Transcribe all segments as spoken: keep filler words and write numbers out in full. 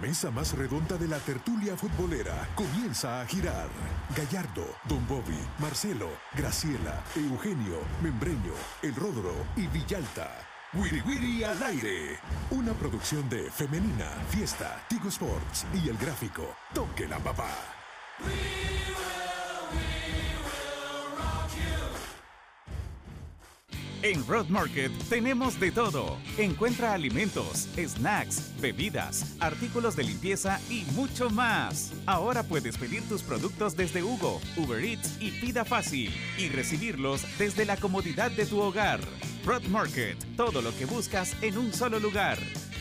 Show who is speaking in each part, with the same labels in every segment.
Speaker 1: mesa más redonda de la tertulia futbolera comienza a girar. Gallardo, Don Bobby, Marcelo, Graciela, Eugenio, Membreño, El Ródoro y Villalta. Wiri Wiri al aire. Una producción de Femenina, Fiesta, Tigo Sports y El Gráfico. Toque la papá.
Speaker 2: En Road Market tenemos de todo. Encuentra alimentos, snacks, bebidas, artículos de limpieza y mucho más. Ahora puedes pedir tus productos desde Hugo, Uber Eats y Pida Fácil y recibirlos desde la comodidad de tu hogar. Road Market, todo lo que buscas en un solo lugar.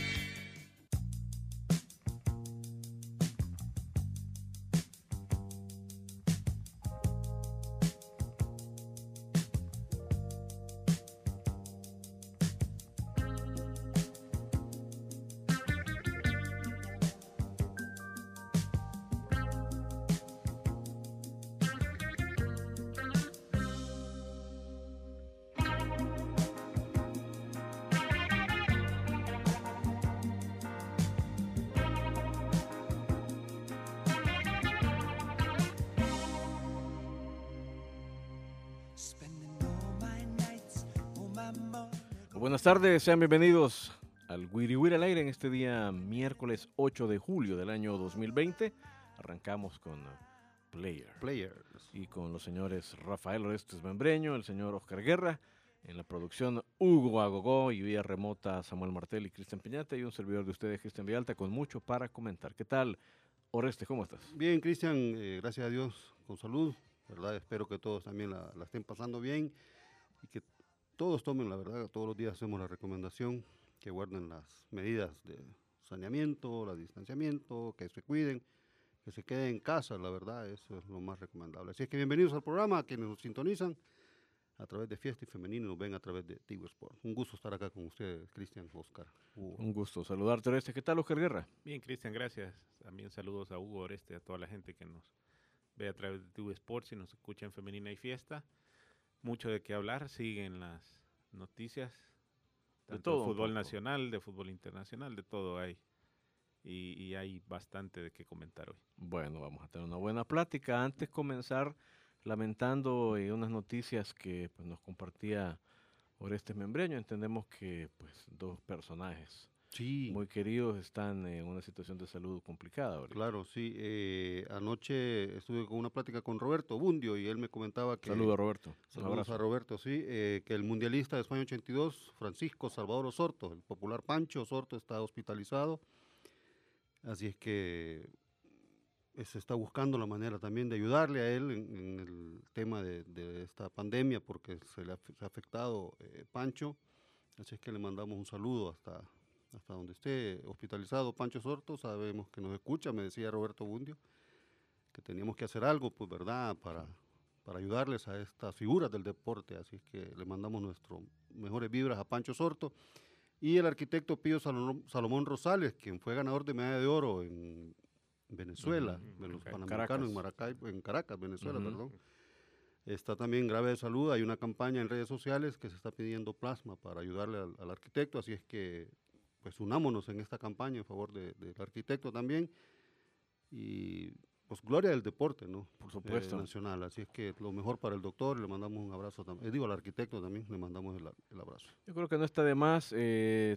Speaker 3: Buenas tardes, sean bienvenidos al Wiri Wiri al aire en este día miércoles ocho de julio del año dos mil veinte. Arrancamos con Player.
Speaker 4: Players.
Speaker 3: Y con los señores Rafael Orestes Membreño, el señor Oscar Guerra, en la producción Hugo Agogó y vía remota Samuel Martel y Cristian Piñata y un servidor de ustedes, Cristian Villalta, con mucho para comentar. ¿Qué tal, Orestes? ¿Cómo estás?
Speaker 4: Bien, Cristian, eh, gracias a Dios, con salud, ¿verdad? Espero que todos también la, la estén pasando bien y que todos tomen, la verdad, todos los días hacemos la recomendación que guarden las medidas de saneamiento, el distanciamiento, que se cuiden, que se queden en casa, la verdad, eso es lo más recomendable. Así es que bienvenidos al programa, a quienes nos sintonizan a través de Fiesta y Femenino, nos ven a través de Tigo Sport. Un gusto estar acá con ustedes, Cristian, Oscar, Hugo.
Speaker 3: Un gusto saludarte, Orestes. ¿Qué tal, Oscar Guerra?
Speaker 5: Bien, Cristian, gracias. También saludos a Hugo, Oreste, a toda la gente que nos ve a través de Tigo Sports y nos escucha en Femenina y Fiesta. Mucho de qué hablar, siguen las noticias,
Speaker 3: De
Speaker 5: tanto
Speaker 3: todo
Speaker 5: de
Speaker 3: un
Speaker 5: fútbol
Speaker 3: poco.
Speaker 5: nacional, de fútbol internacional, de todo hay. Y, y hay bastante de qué comentar hoy.
Speaker 3: Bueno, vamos a tener una buena plática. Antes de comenzar, lamentando eh, unas noticias que pues, nos compartía Orestes Membreño, entendemos que pues dos personajes
Speaker 4: Sí.
Speaker 3: muy queridos están en una situación de salud complicada ahorita.
Speaker 4: Claro, sí. Eh, anoche estuve con una plática con Roberto Bundio y él me comentaba que...
Speaker 3: Saludos, Roberto. Un
Speaker 4: Saludos
Speaker 3: abrazo.
Speaker 4: a Roberto, sí, eh, que el mundialista de España ochenta y dos, Francisco Salvador Osorto, el popular Pancho Osorto, está hospitalizado. Así es que eh, se está buscando la manera también de ayudarle a él en, en el tema de, de esta pandemia, porque se le ha, se ha afectado eh, Pancho. Así es que le mandamos un saludo hasta, hasta donde esté hospitalizado Pancho Osorto. Sabemos que nos escucha, me decía Roberto Bundio, que teníamos que hacer algo, pues, ¿verdad?, para... para ayudarles a estas figuras del deporte, así es que le mandamos nuestras mejores vibras a Pancho Osorto y el arquitecto Pío Salomón, Salomón Rosales, quien fue ganador de medalla de oro en Venezuela,
Speaker 5: Uh-huh.
Speaker 4: de los
Speaker 5: Caracas.
Speaker 4: Panamericanos en Maracay, en Caracas, Venezuela,
Speaker 3: Uh-huh.
Speaker 4: perdón. Está también grave de salud, hay una campaña en redes sociales que se está pidiendo plasma para ayudarle al, al arquitecto, así es que pues unámonos en esta campaña en favor de, del arquitecto también y pues gloria del deporte, ¿no?
Speaker 3: Por supuesto.
Speaker 4: Eh, nacional, así es que lo mejor para el doctor, le mandamos un abrazo también, eh, digo al arquitecto también, le mandamos el, el abrazo.
Speaker 3: Yo creo que no está de más eh,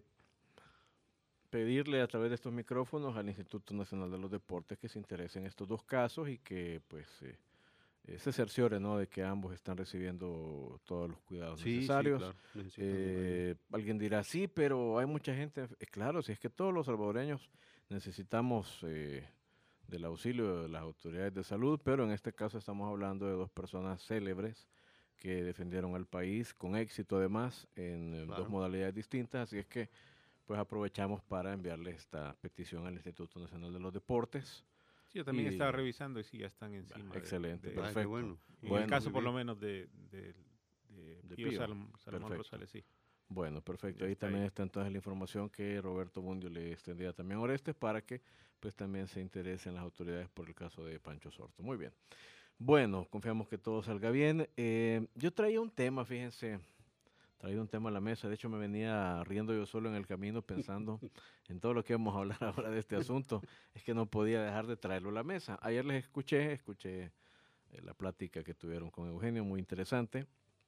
Speaker 3: pedirle a través de estos micrófonos al Instituto Nacional de los Deportes que se interese en estos dos casos y que pues eh, eh, se cerciore, ¿no?, de que ambos están recibiendo todos los cuidados
Speaker 4: Sí, sí,
Speaker 3: necesarios.
Speaker 4: claro, necesitan
Speaker 3: Eh, alguien dirá, sí, pero hay mucha gente, eh, claro, si es que todos los salvadoreños necesitamos eh, del auxilio de las autoridades de salud, pero en este caso estamos hablando de dos personas célebres que defendieron al país con éxito además en eh,
Speaker 4: Claro.
Speaker 3: dos modalidades distintas, así es que pues aprovechamos para enviarle esta petición al Instituto Nacional de los Deportes.
Speaker 5: Sí, yo también
Speaker 3: Y-
Speaker 5: estaba revisando y sí, ya están encima. de-
Speaker 3: Excelente,
Speaker 5: de-
Speaker 4: Ay, qué
Speaker 3: perfecto.
Speaker 4: bueno.
Speaker 5: En
Speaker 3: Bueno,
Speaker 5: el caso,
Speaker 4: muy
Speaker 5: por lo
Speaker 4: bien.
Speaker 5: menos, de, de, de,
Speaker 3: De
Speaker 5: Pío
Speaker 3: Pío,
Speaker 5: Salom- Salomón
Speaker 3: perfecto.
Speaker 5: Rosales, sí.
Speaker 3: Bueno, perfecto.
Speaker 5: Ya
Speaker 3: Ahí
Speaker 5: está
Speaker 3: también
Speaker 5: ahí.
Speaker 3: está entonces la información que Roberto Bundio le extendía también a Orestes para que pues también se interesen las autoridades por el caso de Pancho Osorto. Muy bien. Bueno, confiamos que todo salga bien. Eh, yo traía un tema, fíjense, traído un tema a la mesa. De hecho, me venía riendo yo solo en el camino pensando en todo lo que vamos a hablar ahora de este asunto. Es que no podía dejar de traerlo a la mesa. Ayer les escuché, escuché eh, la plática que tuvieron con Eugenio, muy interesante.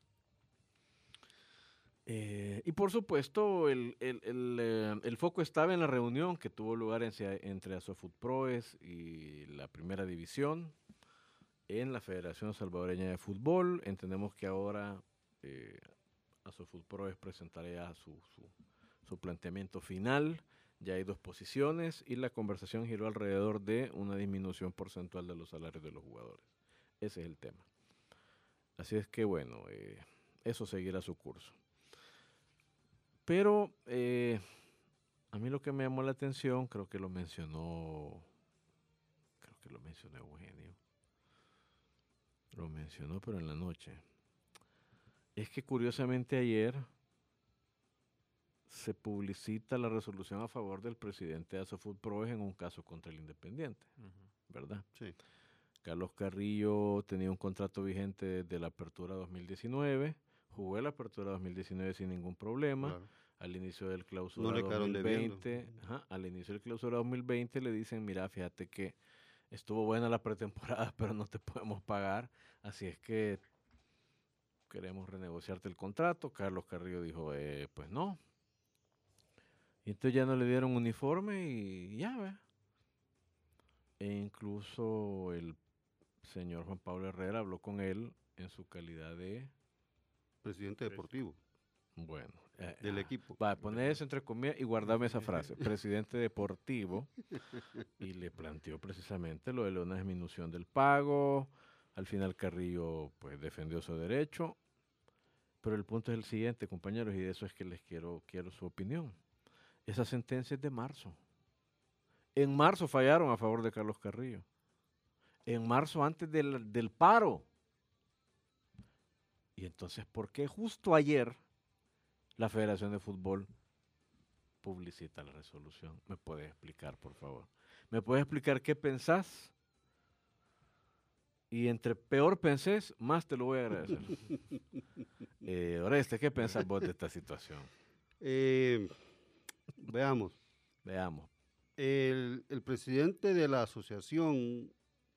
Speaker 3: Eh, y por supuesto, el, el, el, eh, el foco estaba en la reunión que tuvo lugar en, entre Asofutproes y la Primera División en la Federación Salvadoreña de Fútbol. Entendemos que ahora eh, Asofutproes presentará su, su, su planteamiento final. Ya hay dos posiciones y la conversación giró alrededor de una disminución porcentual de los salarios de los jugadores. Ese es el tema. Así es que bueno, eh, eso seguirá su curso. Pero eh, a mí lo que me llamó la atención, creo que lo mencionó, creo que lo mencionó Eugenio, lo mencionó pero en la noche, es que curiosamente ayer se publicita la resolución a favor del presidente de Asofutproes en un caso contra el Independiente, uh-huh. ¿verdad?
Speaker 4: Sí.
Speaker 3: Carlos Carrillo tenía un contrato vigente desde la apertura dos mil diecinueve, jugó la apertura dos mil diecinueve sin ningún problema. Claro. Al inicio del clausura
Speaker 4: no
Speaker 3: dos mil veinte, ajá, al inicio del clausura dos mil veinte le dicen, mira, fíjate que estuvo buena la pretemporada, pero no te podemos pagar, así es que queremos renegociarte el contrato. Carlos Carrillo dijo, eh, pues no. Y entonces ya no le dieron uniforme y ya, ¿ve? E incluso el señor Juan Pablo Herrera habló con él en su calidad de
Speaker 4: presidente deportivo.
Speaker 3: Bueno. Eh,
Speaker 4: del
Speaker 3: ah,
Speaker 4: equipo.
Speaker 3: Va a poner eso entre comillas y guardarme esa frase. Presidente deportivo. Y le planteó precisamente lo de una disminución del pago. Al final Carrillo pues defendió su derecho. Pero el punto es el siguiente, compañeros, y de eso es que les quiero, quiero su opinión. Esa sentencia es de marzo. En marzo fallaron a favor de Carlos Carrillo. En marzo antes del, del paro. Y entonces, ¿por qué justo ayer la Federación de Fútbol publicita la resolución? ¿Me puedes explicar, por favor? ¿Me puedes explicar qué pensás? Y entre peor pensés, más te lo voy a agradecer. eh, Oreste, ¿qué pensás vos de esta situación?
Speaker 4: Eh, veamos.
Speaker 3: Veamos.
Speaker 4: El, el presidente de la asociación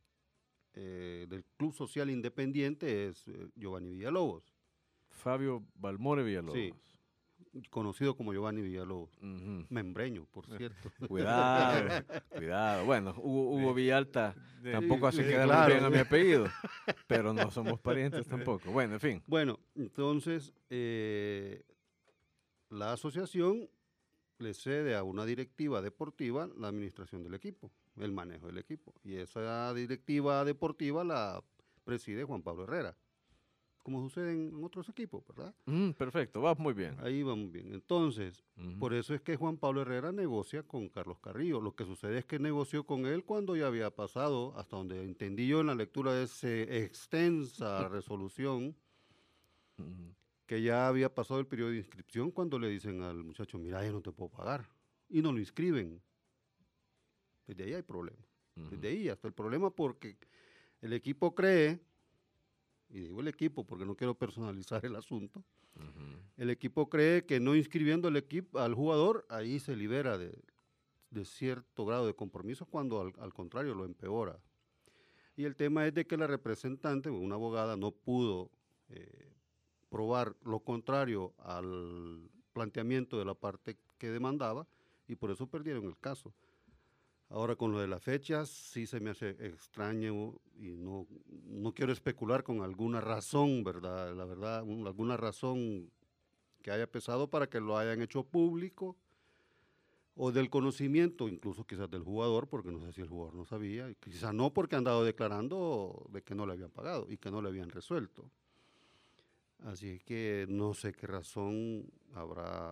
Speaker 4: eh, del Club Social Independiente es eh, Giovanni Villalobos.
Speaker 3: Fabio Balmore Villalobos.
Speaker 4: Sí. Conocido como Giovanni Villalobos, uh-huh. membreño, por cierto.
Speaker 3: Cuidado, cuidado. Bueno, Hugo, Hugo Villalta
Speaker 5: de,
Speaker 3: tampoco hace
Speaker 4: de,
Speaker 3: quedar
Speaker 4: claro.
Speaker 3: bien a mi apellido, pero no somos parientes tampoco. Bueno, en fin.
Speaker 4: Bueno, entonces eh, la asociación le cede a una directiva deportiva la administración del equipo, el manejo del equipo, y esa directiva deportiva la preside Juan Pablo Herrera, como sucede en otros equipos, ¿verdad?
Speaker 3: Mm, perfecto, va muy bien.
Speaker 4: Ahí vamos bien. Entonces, uh-huh. por eso es que Juan Pablo Herrera negocia con Carlos Carrillo. Lo que sucede es que negoció con él cuando ya había pasado, hasta donde entendí yo en la lectura de esa extensa resolución, uh-huh. que ya había pasado el periodo de inscripción cuando le dicen al muchacho, mira, ya no te puedo pagar. Y no lo inscriben. Desde ahí hay problema. Uh-huh. Desde ahí hasta el problema porque el equipo cree, y digo el equipo porque no quiero personalizar el asunto, uh-huh. el equipo cree que no inscribiendo el equipo al jugador, ahí se libera de, de cierto grado de compromiso, cuando al, al contrario lo empeora. Y el tema es de que la representante, una abogada, no pudo eh, probar lo contrario al planteamiento de la parte que demandaba, y por eso perdieron el caso. Ahora, con lo de las fechas, sí se me hace extraño y no, no quiero especular con alguna razón, ¿verdad? La verdad, un, alguna razón que haya pesado para que lo hayan hecho público, o del conocimiento, incluso quizás del jugador, porque no sé si el jugador no sabía, y quizás no porque han dado declarando de que no le habían pagado y que no le habían resuelto. Así que no sé qué razón habrá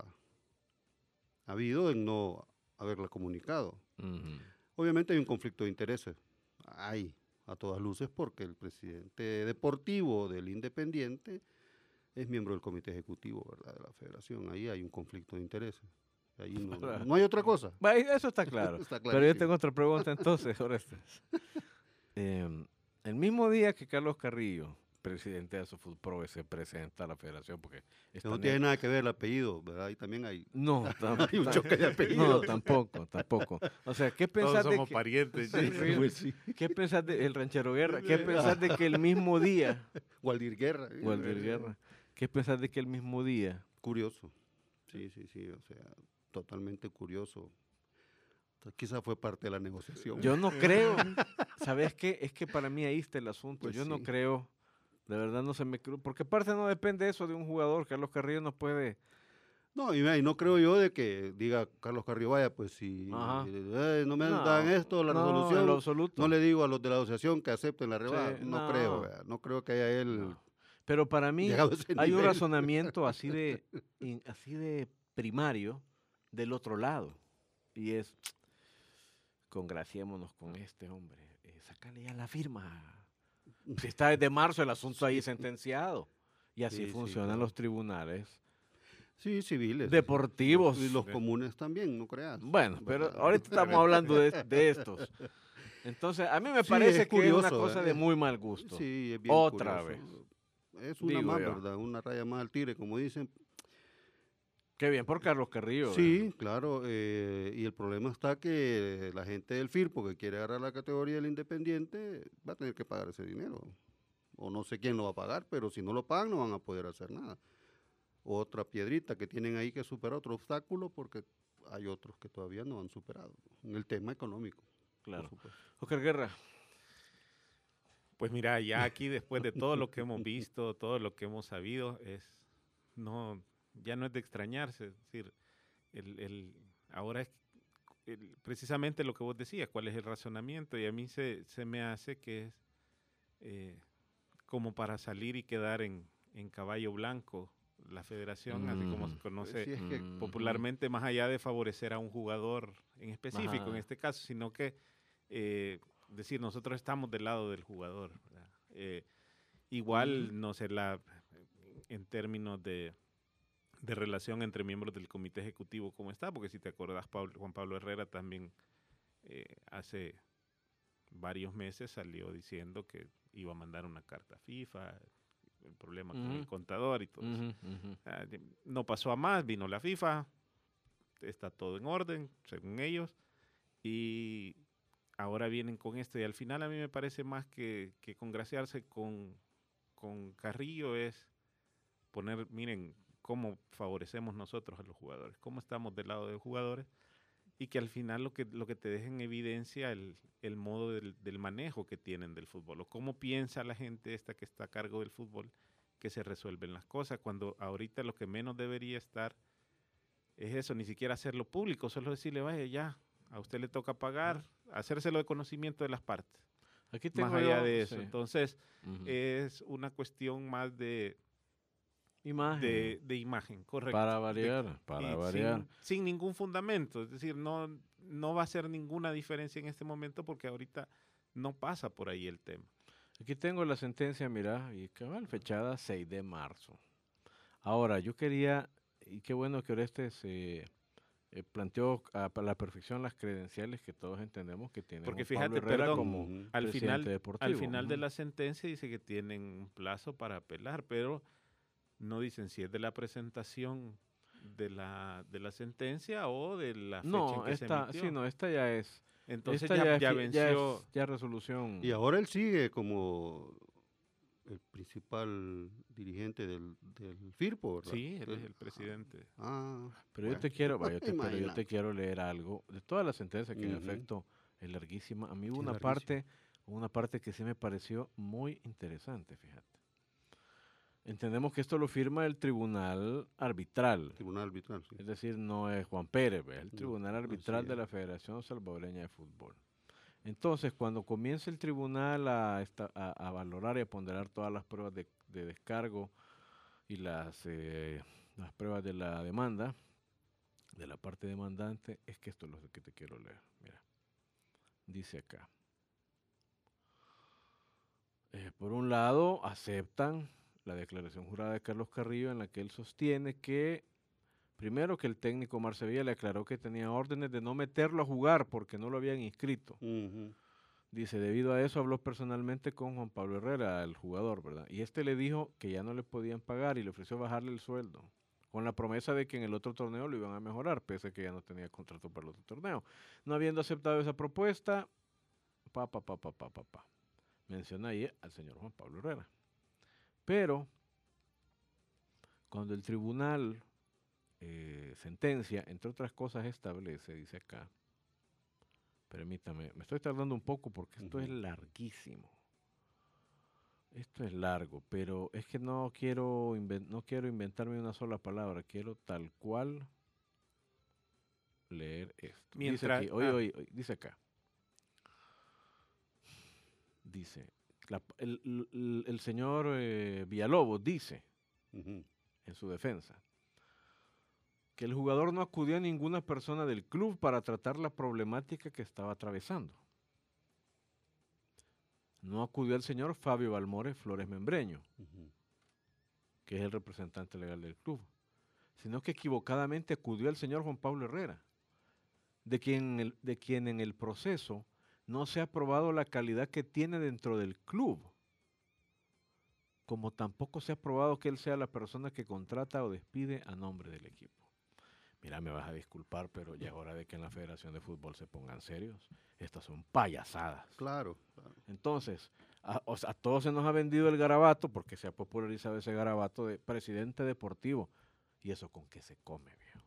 Speaker 4: habido en no haberla comunicado. Uh-huh. Obviamente hay un conflicto de intereses, hay a todas luces, porque el presidente deportivo del Independiente es miembro del comité ejecutivo, ¿verdad?, de la federación. Ahí hay un conflicto de intereses. Ahí no, no hay otra cosa.
Speaker 3: Eso está claro. Está Pero yo tengo otra pregunta entonces, Orestes. eh, el mismo día que Carlos Carrillo presidente de Asofutpro se presenta a la federación porque
Speaker 4: Que no tiene nada que ver el apellido, ¿verdad? Ahí también hay,
Speaker 3: no, tam,
Speaker 4: hay un
Speaker 3: tam,
Speaker 4: choque de apellidos.
Speaker 3: no, tampoco, tampoco. O sea, ¿qué
Speaker 5: Todos
Speaker 3: pensás de
Speaker 5: somos
Speaker 3: que,
Speaker 5: parientes.
Speaker 3: Sí,
Speaker 5: ¿sí?
Speaker 3: pues sí. ¿Qué pensás de el Ranchero Guerra? ¿Qué pensás de que el mismo día,
Speaker 4: Waldir Guerra. ¿sí?
Speaker 3: Waldir Guerra, qué pensás de que el mismo día,
Speaker 4: Curioso. Sí, sí, sí, o sea, totalmente curioso. Quizá fue parte de la negociación.
Speaker 3: yo no creo, ¿sabes qué? Es que para mí ahí está el asunto,
Speaker 4: Pues
Speaker 3: yo no
Speaker 4: sí.
Speaker 3: creo, de verdad no se me creo, porque aparte no depende eso de un jugador, Carlos Carrillo no puede,
Speaker 4: No, y, mira, y no creo yo de que diga Carlos Carrillo, vaya, pues si
Speaker 3: Ajá.
Speaker 4: eh, no me
Speaker 3: No,
Speaker 4: dan esto, la
Speaker 3: no, en
Speaker 4: resolución,
Speaker 3: lo absoluto.
Speaker 4: no le digo a los de la asociación que acepten la rebaja.
Speaker 3: Sí,
Speaker 4: no,
Speaker 3: no.
Speaker 4: creo, ¿verdad? No creo que haya él
Speaker 3: No. Pero para mí
Speaker 4: llegado a ese
Speaker 3: hay un
Speaker 4: nivel.
Speaker 3: razonamiento así de, in- así de primario del otro lado. Y es, congraciémonos con este hombre. Eh, sácale ya la firma. Si está desde marzo el asunto ahí sentenciado. Y así
Speaker 4: Sí, sí,
Speaker 3: funcionan
Speaker 4: claro.
Speaker 3: los tribunales
Speaker 4: Sí, civiles.
Speaker 3: deportivos.
Speaker 4: Y los comunes también, no creas.
Speaker 3: Bueno, pero
Speaker 4: ¿verdad?
Speaker 3: ahorita estamos hablando de, de estos. Entonces, a mí me
Speaker 4: Sí,
Speaker 3: parece
Speaker 4: es
Speaker 3: que es una
Speaker 4: curioso,
Speaker 3: cosa de
Speaker 4: es-
Speaker 3: muy mal gusto.
Speaker 4: Sí, es bien
Speaker 3: Otra
Speaker 4: curioso. Es una
Speaker 3: digo
Speaker 4: más,
Speaker 3: yo.
Speaker 4: ¿verdad? Una raya más al tigre, como dicen.
Speaker 3: Qué bien por Carlos Carrillo.
Speaker 4: Sí,
Speaker 3: ¿verdad?
Speaker 4: claro, eh, y el problema está que la gente del Firpo que quiere agarrar la categoría del Independiente va a tener que pagar ese dinero. O no sé quién lo va a pagar, pero si no lo pagan no van a poder hacer nada. Otra piedrita que tienen ahí que superar, otro obstáculo, porque hay otros que todavía no han superado en el tema económico. por
Speaker 3: Claro.
Speaker 4: supuesto.
Speaker 3: Oscar Guerra.
Speaker 5: Pues mira, ya aquí después de todo lo que hemos visto, todo lo que hemos sabido, es no, ya no es de extrañarse. Es decir, el, el, ahora es el- precisamente lo que vos decías, cuál es el razonamiento, y a mí se, se me hace que es eh, como para salir y quedar en, en caballo blanco la federación, así como se
Speaker 3: Mm.
Speaker 5: conoce
Speaker 4: Pues sí, es que
Speaker 3: Mm,
Speaker 5: popularmente, más allá de favorecer a un jugador en específico,
Speaker 3: Ajá.
Speaker 5: en este caso, sino que eh, decir, nosotros estamos del lado del jugador. ¿verdad? Eh, igual,
Speaker 4: Ujú.
Speaker 5: no sé, la, en términos de, de relación entre miembros del comité ejecutivo, cómo está, porque si te acordás, Pablo- Juan Pablo Herrera también eh, hace varios meses salió diciendo que iba a mandar una carta a FIFA, el problema con el
Speaker 3: Ujú.
Speaker 5: contador y todo eso.
Speaker 3: Ujú, ujú.
Speaker 5: Ah, de- No pasó a más, vino la FIFA, está todo en orden, según ellos, y ahora vienen con esto. Y al final a mí me parece más que, que congraciarse con, con Carrillo es poner, miren, cómo favorecemos nosotros a los jugadores, cómo estamos del lado de los jugadores, y que al final lo que, lo que te deja en evidencia el, el modo del, del manejo que tienen del fútbol, o cómo piensa la gente esta que está a cargo del fútbol que se resuelven las cosas, cuando ahorita lo que menos debería estar es eso, ni siquiera hacerlo público, solo decirle, vaya, ya, a usted le toca pagar, hacérselo de conocimiento de las partes,
Speaker 3: Aquí tengo
Speaker 5: más allá
Speaker 3: yo-
Speaker 5: de eso.
Speaker 3: sí.
Speaker 5: Entonces,
Speaker 3: Ujú.
Speaker 5: es una cuestión más de,
Speaker 3: Imagen.
Speaker 5: de, de imagen, correcto.
Speaker 3: Para
Speaker 5: De-
Speaker 3: variar, para
Speaker 5: y
Speaker 3: variar.
Speaker 5: Sin, sin ningún fundamento, es decir, no, no va a ser ninguna diferencia en este momento porque ahorita no pasa por ahí el tema.
Speaker 3: Aquí tengo la sentencia, mira, y cabal, fechada seis de marzo. Ahora, yo quería, y qué bueno que Orestes se eh, planteó a, a la perfección las credenciales que todos entendemos que tiene
Speaker 5: Porque
Speaker 3: Juan Pablo
Speaker 5: fíjate,
Speaker 3: Herrera
Speaker 5: perdón,
Speaker 3: como
Speaker 4: Ujú.
Speaker 5: Al
Speaker 3: presidente
Speaker 5: final,
Speaker 3: deportivo.
Speaker 5: al final de
Speaker 3: Ujú.
Speaker 5: la sentencia dice que tienen un plazo para apelar, pero no dicen si es de la presentación de la, de la sentencia o de la fecha en
Speaker 3: No,
Speaker 5: que se
Speaker 3: esta,
Speaker 5: emitió.
Speaker 3: sí, no, esta ya es,
Speaker 5: Entonces
Speaker 3: esta
Speaker 5: ya,
Speaker 3: ya,
Speaker 5: ya
Speaker 3: es fi- ya
Speaker 5: venció.
Speaker 3: es ya resolución.
Speaker 4: Y ahora él sigue como el principal dirigente del, del Firpo, ¿verdad?
Speaker 5: Sí, él es
Speaker 4: Entonces,
Speaker 5: el presidente.
Speaker 4: Ah,
Speaker 3: Pero yo
Speaker 4: bueno.
Speaker 3: te quiero, vaya, yo te- pero yo
Speaker 4: Imagínate.
Speaker 3: te quiero leer algo de toda la sentencia que en
Speaker 4: Ujú.
Speaker 3: efecto es larguísima. A mí hubo
Speaker 4: Sí,
Speaker 3: una
Speaker 4: larguísima.
Speaker 3: parte, una parte que sí me pareció muy interesante, fíjate. Entendemos que esto lo firma el tribunal arbitral,
Speaker 4: Tribunal arbitral, sí.
Speaker 3: es decir, no es Juan Pérez, ¿ve? Es el
Speaker 4: No,
Speaker 3: tribunal
Speaker 4: así
Speaker 3: arbitral de
Speaker 4: es.
Speaker 3: la Federación Salvadoreña de Fútbol. Entonces, cuando comienza el tribunal a, esta- a- a valorar y a ponderar todas las pruebas de, de descargo y las, eh, las pruebas de la demanda, de la parte demandante, es que esto es lo que te quiero leer. Mira, dice acá. Eh, por un lado, aceptan la declaración jurada de Carlos Carrillo en la que él sostiene que, primero, que el técnico Marcevilla le aclaró que tenía órdenes de no meterlo a jugar porque no lo habían inscrito.
Speaker 4: Ujú.
Speaker 3: Dice, debido a eso habló personalmente con Juan Pablo Herrera, el jugador, ¿verdad? Y este le dijo que ya no le podían pagar y le ofreció bajarle el sueldo, con la promesa de que en el otro torneo lo iban a mejorar, pese a que ya no tenía contrato para el otro torneo. No habiendo aceptado esa propuesta, pa, pa, pa, pa, pa, pa, pa. Menciona ahí al señor Juan Pablo Herrera. Pero, cuando el tribunal eh, sentencia, entre otras cosas establece, dice acá, permítame, me estoy tardando un poco porque esto uh-huh. es larguísimo. Esto es largo, pero es que no quiero, invent- no quiero inventarme una sola palabra, quiero tal cual leer esto.
Speaker 5: Mientras,
Speaker 3: dice aquí, oye,
Speaker 5: ah.
Speaker 3: oye, oye, dice acá. Dice, la, el, el, el señor eh, Villalobos dice, uh-huh. en su defensa, que el jugador no acudió a ninguna persona del club para tratar la problemática que estaba atravesando. No acudió al señor Fabio Balmore Flores Membreño, uh-huh. que es el representante legal del club, sino que equivocadamente acudió al señor Juan Pablo Herrera, de quien, el, de quien en el proceso no se ha probado la calidad que tiene dentro del club, como tampoco se ha probado que él sea la persona que contrata o despide a nombre del equipo. Mira, me vas a disculpar, pero ya es hora de que en la Federación de Fútbol se pongan serios. Estas son payasadas.
Speaker 4: Claro, claro.
Speaker 3: Entonces, a, o sea, a todos se nos ha vendido el garabato, porque se ha popularizado ese garabato de presidente deportivo. ¿Y eso con qué se come, viejo?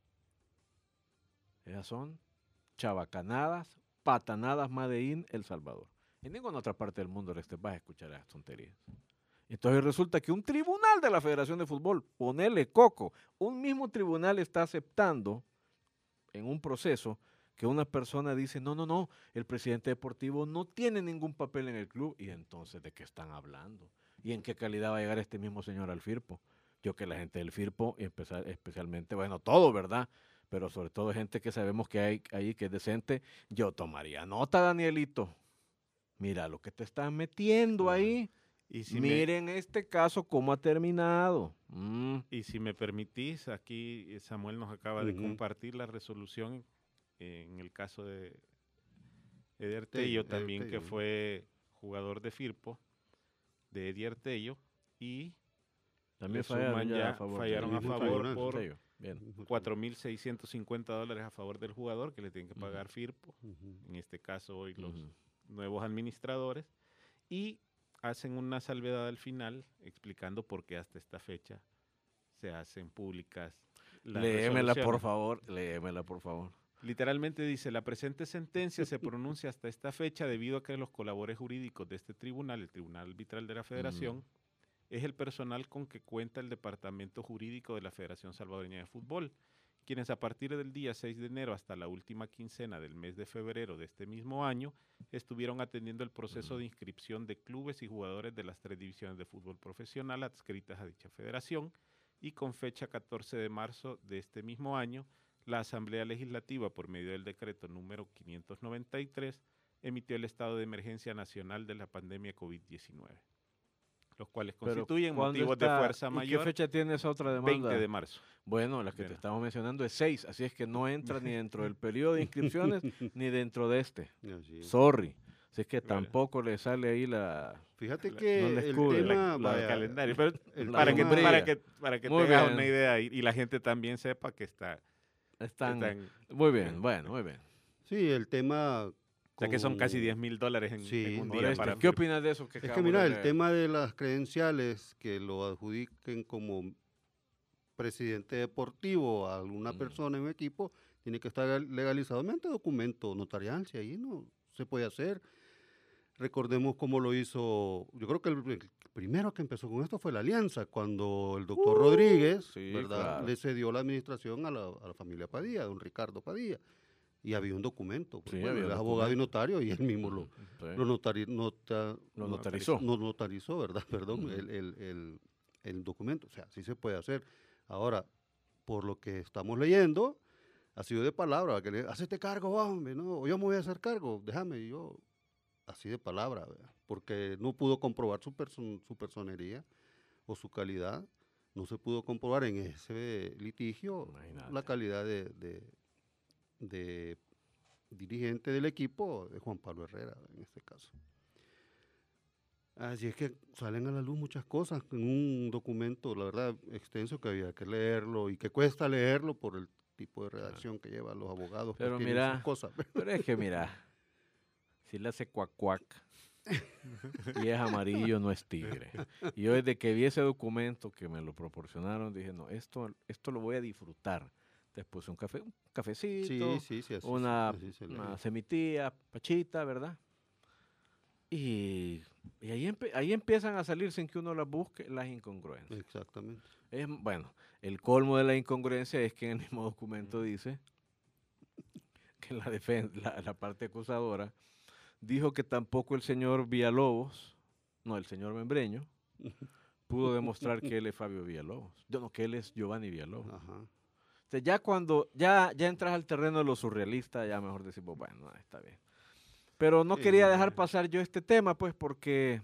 Speaker 3: Esas son chabacanadas, patanadas Made in El Salvador. En ninguna otra parte del mundo este vas a escuchar esas tonterías. Entonces resulta que un tribunal de la Federación de Fútbol, ponele coco, un mismo tribunal está aceptando en un proceso que una persona dice, no, no, no, el presidente deportivo no tiene ningún papel en el club. Y entonces, ¿de qué están hablando? ¿Y en qué calidad va a llegar este mismo señor al Firpo? Yo que la gente del Firpo, y especial, especialmente, bueno, todo, ¿verdad? Pero sobre todo gente que sabemos que hay ahí que es decente, yo tomaría nota, Danielito. Mira lo que te están metiendo ahí. Y si Miren me, este caso cómo ha terminado. Mm.
Speaker 5: Y si me permitís, aquí Samuel nos acaba uh-huh. de compartir la resolución eh, en el caso de Eder Tello, también Tello. que fue jugador de Firpo, de Edier Tello, y
Speaker 3: también fallaron, ya a favor,
Speaker 5: fallaron a favor por cuatro mil seiscientos cincuenta dólares a favor del jugador, que le tienen que pagar uh-huh. Firpo, uh-huh. en este caso hoy los uh-huh. nuevos administradores, y hacen una salvedad al final explicando por qué hasta esta fecha se hacen públicas las
Speaker 3: Léemela, por favor, léemela, por favor.
Speaker 5: Literalmente dice, la presente sentencia se pronuncia hasta esta fecha debido a que los colaboradores jurídicos de este tribunal, el Tribunal Arbitral de la Federación, mm. es el personal con que cuenta el Departamento Jurídico de la Federación Salvadoreña de Fútbol, quienes a partir del día seis de enero hasta la última quincena del mes de febrero de este mismo año estuvieron atendiendo el proceso de inscripción de clubes y jugadores de las tres divisiones de fútbol profesional adscritas a dicha federación, y con fecha catorce de marzo de este mismo año, la Asamblea Legislativa, por medio del decreto número quinientos noventa y tres, emitió el estado de emergencia nacional de la pandemia COVID diecinueve, los cuales constituyen motivos
Speaker 3: está,
Speaker 5: de fuerza mayor.
Speaker 3: ¿Qué fecha tiene esa otra demanda?
Speaker 5: veinte de marzo.
Speaker 3: Bueno, la que te estamos mencionando es seis, así es que no entra ni dentro del periodo de inscripciones ni dentro de este. Sorry. Así es que claro. tampoco le sale ahí la...
Speaker 4: Fíjate que no
Speaker 3: el
Speaker 4: tema...
Speaker 5: La, la vaya, calendario. Pero para, que, para que para que tengas una idea y, y la gente también sepa que está...
Speaker 3: Están, están muy bien, bien, bueno, muy bien.
Speaker 4: Sí, el tema...
Speaker 5: O sea que son casi diez mil dólares en,
Speaker 4: sí,
Speaker 5: en un día.
Speaker 3: Este,
Speaker 5: Para
Speaker 3: ¿Qué opinas de eso? Que
Speaker 4: es que mira, el tema de las credenciales que lo adjudiquen como presidente deportivo a alguna mm. persona en un equipo, tiene que estar legalizado mediante documento notarial, si ahí no se puede hacer. Recordemos cómo lo hizo, yo creo que el, el primero que empezó con esto fue la Alianza, cuando el doctor uh, Rodríguez sí, ¿verdad? Claro. le cedió la administración a la, a la familia Padilla, don Ricardo Padilla. Y había un documento, pues, sí, bueno, él es abogado y notario y él mismo lo, sí. lo, notari, nota,
Speaker 3: lo notarizó.
Speaker 4: No notarizó, ¿verdad? Perdón, uh-huh. el, el, el, el documento. O sea, sí se puede hacer. Ahora, por lo que estamos leyendo, ha sido de palabra, que le hacete cargo, hombre, no, yo me voy a hacer cargo, déjame, y yo, así de palabra, ¿verdad? Porque no pudo comprobar su, person, su personería o su calidad, no se pudo comprobar en ese litigio Imagínate. la calidad de... de De, dirigente del equipo es Juan Pablo Herrera, en este caso. Así es que salen a la luz muchas cosas en un documento, la verdad, extenso, que había que leerlo y que cuesta leerlo por el tipo de redacción que llevan los abogados.
Speaker 3: Pero
Speaker 4: que tienen
Speaker 3: mira,
Speaker 4: sus cosas.
Speaker 3: pero es que mira, si le hace cuac cuac y es amarillo, no es tigre. Y yo desde que vi ese documento que me lo proporcionaron, dije, no, esto, esto lo voy a disfrutar. Después un café, un cafecito,
Speaker 4: Sí, sí, sí. Así,
Speaker 3: una,
Speaker 4: así se lee.
Speaker 3: una semitía, pachita, ¿verdad? Y, y ahí, empe- ahí empiezan a salir sin que uno las busque las incongruencias.
Speaker 4: Exactamente.
Speaker 3: Es, bueno, el colmo de la incongruencia es que en el mismo documento dice que la, defen- la, la parte acusadora dijo que tampoco el señor Villalobos, no, el señor Membreño, pudo demostrar que él es Fabio Villalobos. Yo no, que él es Giovanni Villalobos.
Speaker 4: Ajá.
Speaker 3: Entonces ya cuando ya, ya entras al terreno de lo surrealista, ya mejor decimos, bueno, está bien. Pero no quería dejar pasar yo este tema, pues, porque,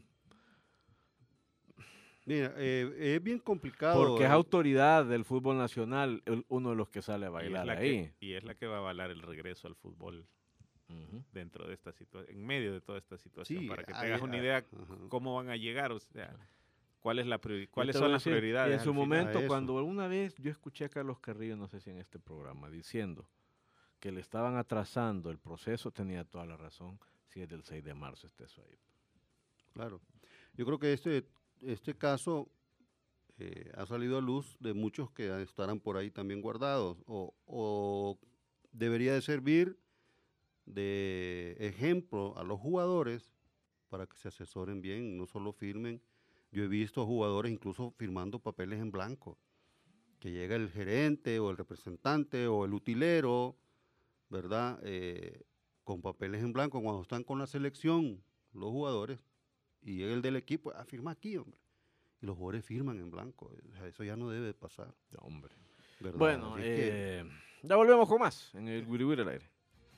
Speaker 4: Mira, eh, es bien complicado.
Speaker 3: porque es
Speaker 4: eh,
Speaker 3: autoridad del fútbol nacional el- uno de los que sale a
Speaker 5: Y es,
Speaker 3: bailar
Speaker 5: la
Speaker 3: ahí.
Speaker 5: que, y es la que va a avalar el regreso al fútbol
Speaker 3: Ujú.
Speaker 5: dentro de esta situación, en medio de toda esta situación,
Speaker 4: Sí,
Speaker 5: para que
Speaker 4: ahí-
Speaker 5: tengas una
Speaker 4: ah,
Speaker 5: idea
Speaker 4: ajá.
Speaker 5: cómo van a llegar, o sea, cuál es la priori- cuáles
Speaker 3: Yo te
Speaker 5: son
Speaker 3: voy a
Speaker 5: las
Speaker 3: decir,
Speaker 5: prioridades.
Speaker 3: y en su
Speaker 5: al final.
Speaker 3: momento,
Speaker 4: eso.
Speaker 3: cuando alguna vez yo escuché a Carlos Carrillo, no sé si en este programa, diciendo que le estaban atrasando el proceso, tenía toda la razón, si es del seis de marzo está eso ahí.
Speaker 4: Claro. Yo creo que este, este caso eh, ha salido a luz de muchos que estarán por ahí también guardados, o, o debería de servir de ejemplo a los jugadores para que se asesoren bien, no solo firmen. Yo he visto jugadores incluso firmando papeles en blanco, que llega el gerente o el representante o el utilero, ¿verdad? Eh, con papeles en blanco cuando están con la selección, los jugadores, y llega el del equipo, ah, firma aquí, hombre. Y los jugadores firman en blanco. O sea, eso ya no debe pasar.
Speaker 3: Ya, hombre.
Speaker 4: ¿verdad?
Speaker 3: Bueno,
Speaker 4: Así es que-
Speaker 3: eh, ya volvemos con más en el Wiri Wiri al aire.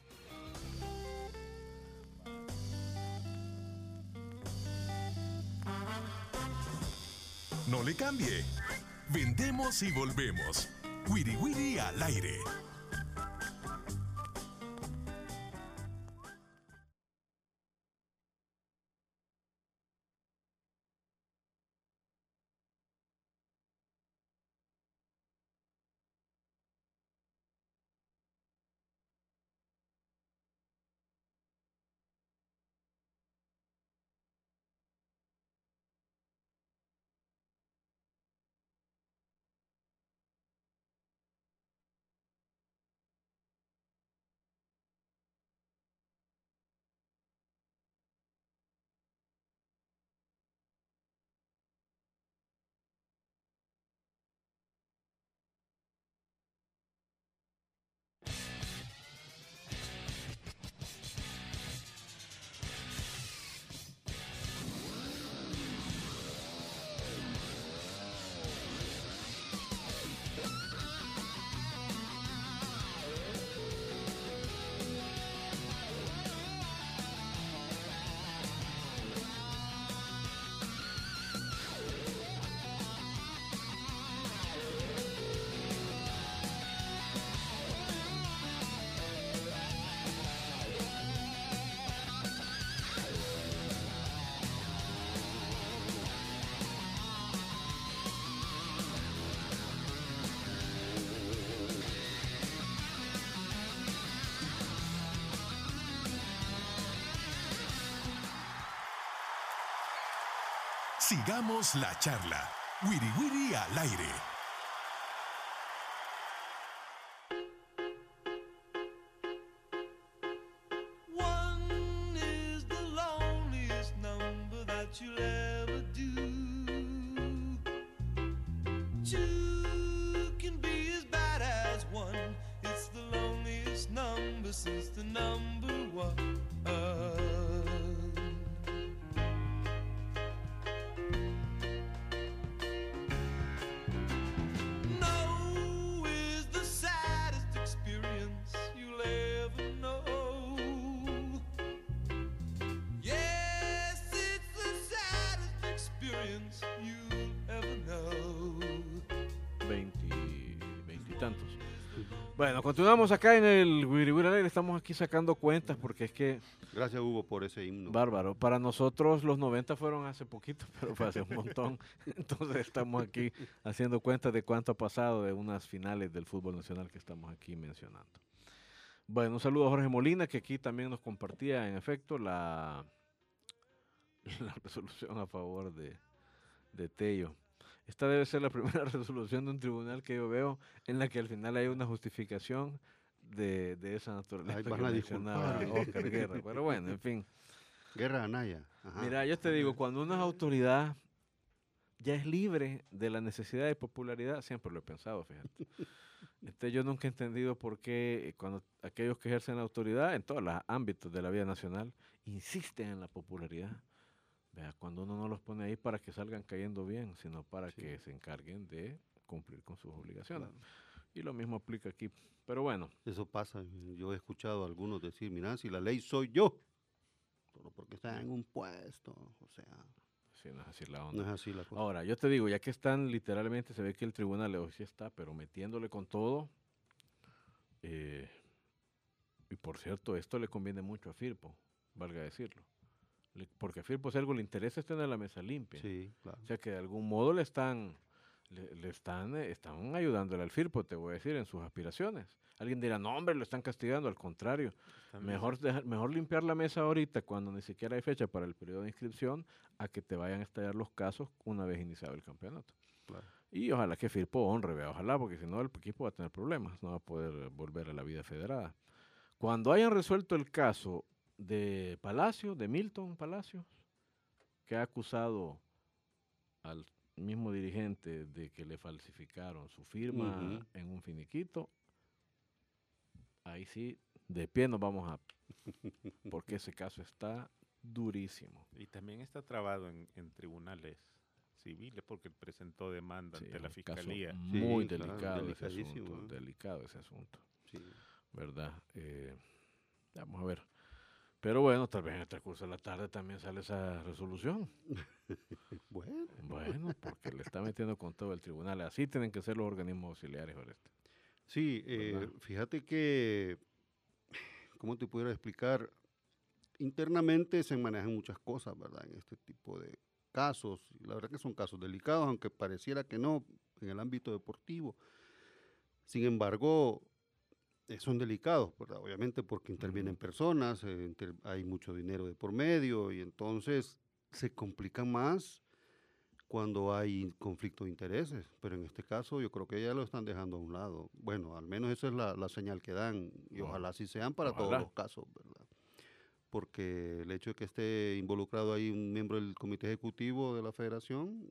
Speaker 1: No le cambie. Vendemos y volvemos. Wiri Wiri al aire. Sigamos la charla. Wiri Wiri al aire.
Speaker 6: One is the loneliest number that you'll ever do. Two can be as bad as one. It's the loneliest number since the number one. No is the saddest experience you'll ever know. Yes, it's the saddest
Speaker 3: Bueno, continuamos acá en el Wiri Wiri Alegre, estamos aquí sacando cuentas porque es que,
Speaker 4: Gracias, Hugo, por ese himno.
Speaker 3: bárbaro, para nosotros los noventa fueron hace poquito, pero fue hace un montón. Entonces estamos aquí haciendo cuentas de cuánto ha pasado de unas finales del fútbol nacional que estamos aquí mencionando. Bueno, un saludo a Jorge Molina, que aquí también nos compartía, en efecto, la, la resolución a favor de, de Tello. Esta debe ser la primera resolución de un tribunal que yo veo en la que al final hay una justificación de, de esa naturaleza
Speaker 4: Ay,
Speaker 3: que
Speaker 4: van a
Speaker 3: mencionaba
Speaker 4: disculpar.
Speaker 3: Oscar Guerra. Pero bueno, en fin.
Speaker 4: Guerra Anaya. Ajá.
Speaker 3: Mira, yo te digo, cuando una autoridad ya es libre de la necesidad de popularidad, siempre lo he pensado, fíjate. Este, yo nunca he entendido por qué eh, cuando aquellos que ejercen la autoridad en todos los ámbitos de la vida nacional insisten en la popularidad. Vea, cuando uno no los pone ahí para que salgan cayendo bien, sino para
Speaker 4: Sí.
Speaker 3: que se encarguen de cumplir con sus obligaciones.
Speaker 4: Claro.
Speaker 3: Y lo mismo aplica aquí. Pero bueno,
Speaker 4: Eso pasa. Yo he escuchado a algunos decir, mira, si la ley soy yo, solo porque está en un puesto. O sea,
Speaker 3: sí, no es así la
Speaker 4: no
Speaker 3: onda.
Speaker 4: es así la cosa.
Speaker 3: Ahora, yo te digo, ya que están literalmente, se ve que el tribunal hoy sí está, pero metiéndole con todo. eh, y por cierto, esto le conviene mucho a Firpo, valga decirlo. Le- porque a Firpo si algo le interesa es tener la mesa limpia.
Speaker 4: Sí, claro.
Speaker 3: O sea que de algún modo le están, le, le están, eh, están ayudándole al Firpo, te voy a decir, en sus aspiraciones. Alguien dirá, no hombre, lo están castigando, al contrario.
Speaker 5: También.
Speaker 3: Mejor, dejar- mejor limpiar la mesa ahorita cuando ni siquiera hay fecha para el periodo de inscripción a que te vayan a estallar los casos una vez iniciado el campeonato.
Speaker 4: Claro.
Speaker 3: Y ojalá que Firpo honre, vea, ojalá, porque si no el equipo va a tener problemas, no va a poder volver a la vida federada. Cuando hayan resuelto el caso de Palacio, de Milton Palacios, que ha acusado al mismo dirigente de que le falsificaron su firma
Speaker 4: Ujú.
Speaker 3: en un finiquito, ahí sí, de pie nos vamos a... porque ese caso está durísimo.
Speaker 5: Y también está trabado en, en tribunales civiles porque él presentó demanda
Speaker 3: Sí,
Speaker 5: ante
Speaker 3: es
Speaker 5: la
Speaker 3: un caso
Speaker 5: fiscalía.
Speaker 3: muy
Speaker 4: Sí, claro,
Speaker 3: delicado ese
Speaker 4: delicadísimo,
Speaker 3: asunto,
Speaker 4: ¿eh?
Speaker 3: delicado ese asunto,
Speaker 4: Sí.
Speaker 3: ¿verdad? Eh, vamos a ver. Pero bueno, tal vez en el transcurso de la tarde también sale esa resolución.
Speaker 4: Bueno,
Speaker 3: Bueno, porque le está metiendo con todo el tribunal. Así tienen que ser los organismos auxiliares, Oreste.
Speaker 4: sí, eh,
Speaker 3: ¿Verdad?
Speaker 4: fíjate que, ¿cómo te pudiera explicar? Internamente se manejan muchas cosas, ¿verdad? En este tipo de casos. Y la verdad que son casos delicados, aunque pareciera que no en el ámbito deportivo. Sin embargo, eh, son delicados, ¿verdad? Obviamente porque intervienen
Speaker 3: Ujú.
Speaker 4: personas, eh, inter- hay mucho dinero de por medio y entonces se complican más cuando hay conflicto de intereses. Pero en este caso yo creo que ya lo están dejando a un lado. Bueno, al menos esa es la, la señal que dan y
Speaker 3: No,
Speaker 4: ojalá así sean para todos
Speaker 3: ojalá.
Speaker 4: los casos, ¿verdad? Porque el hecho de que esté involucrado ahí un miembro del comité ejecutivo de la federación,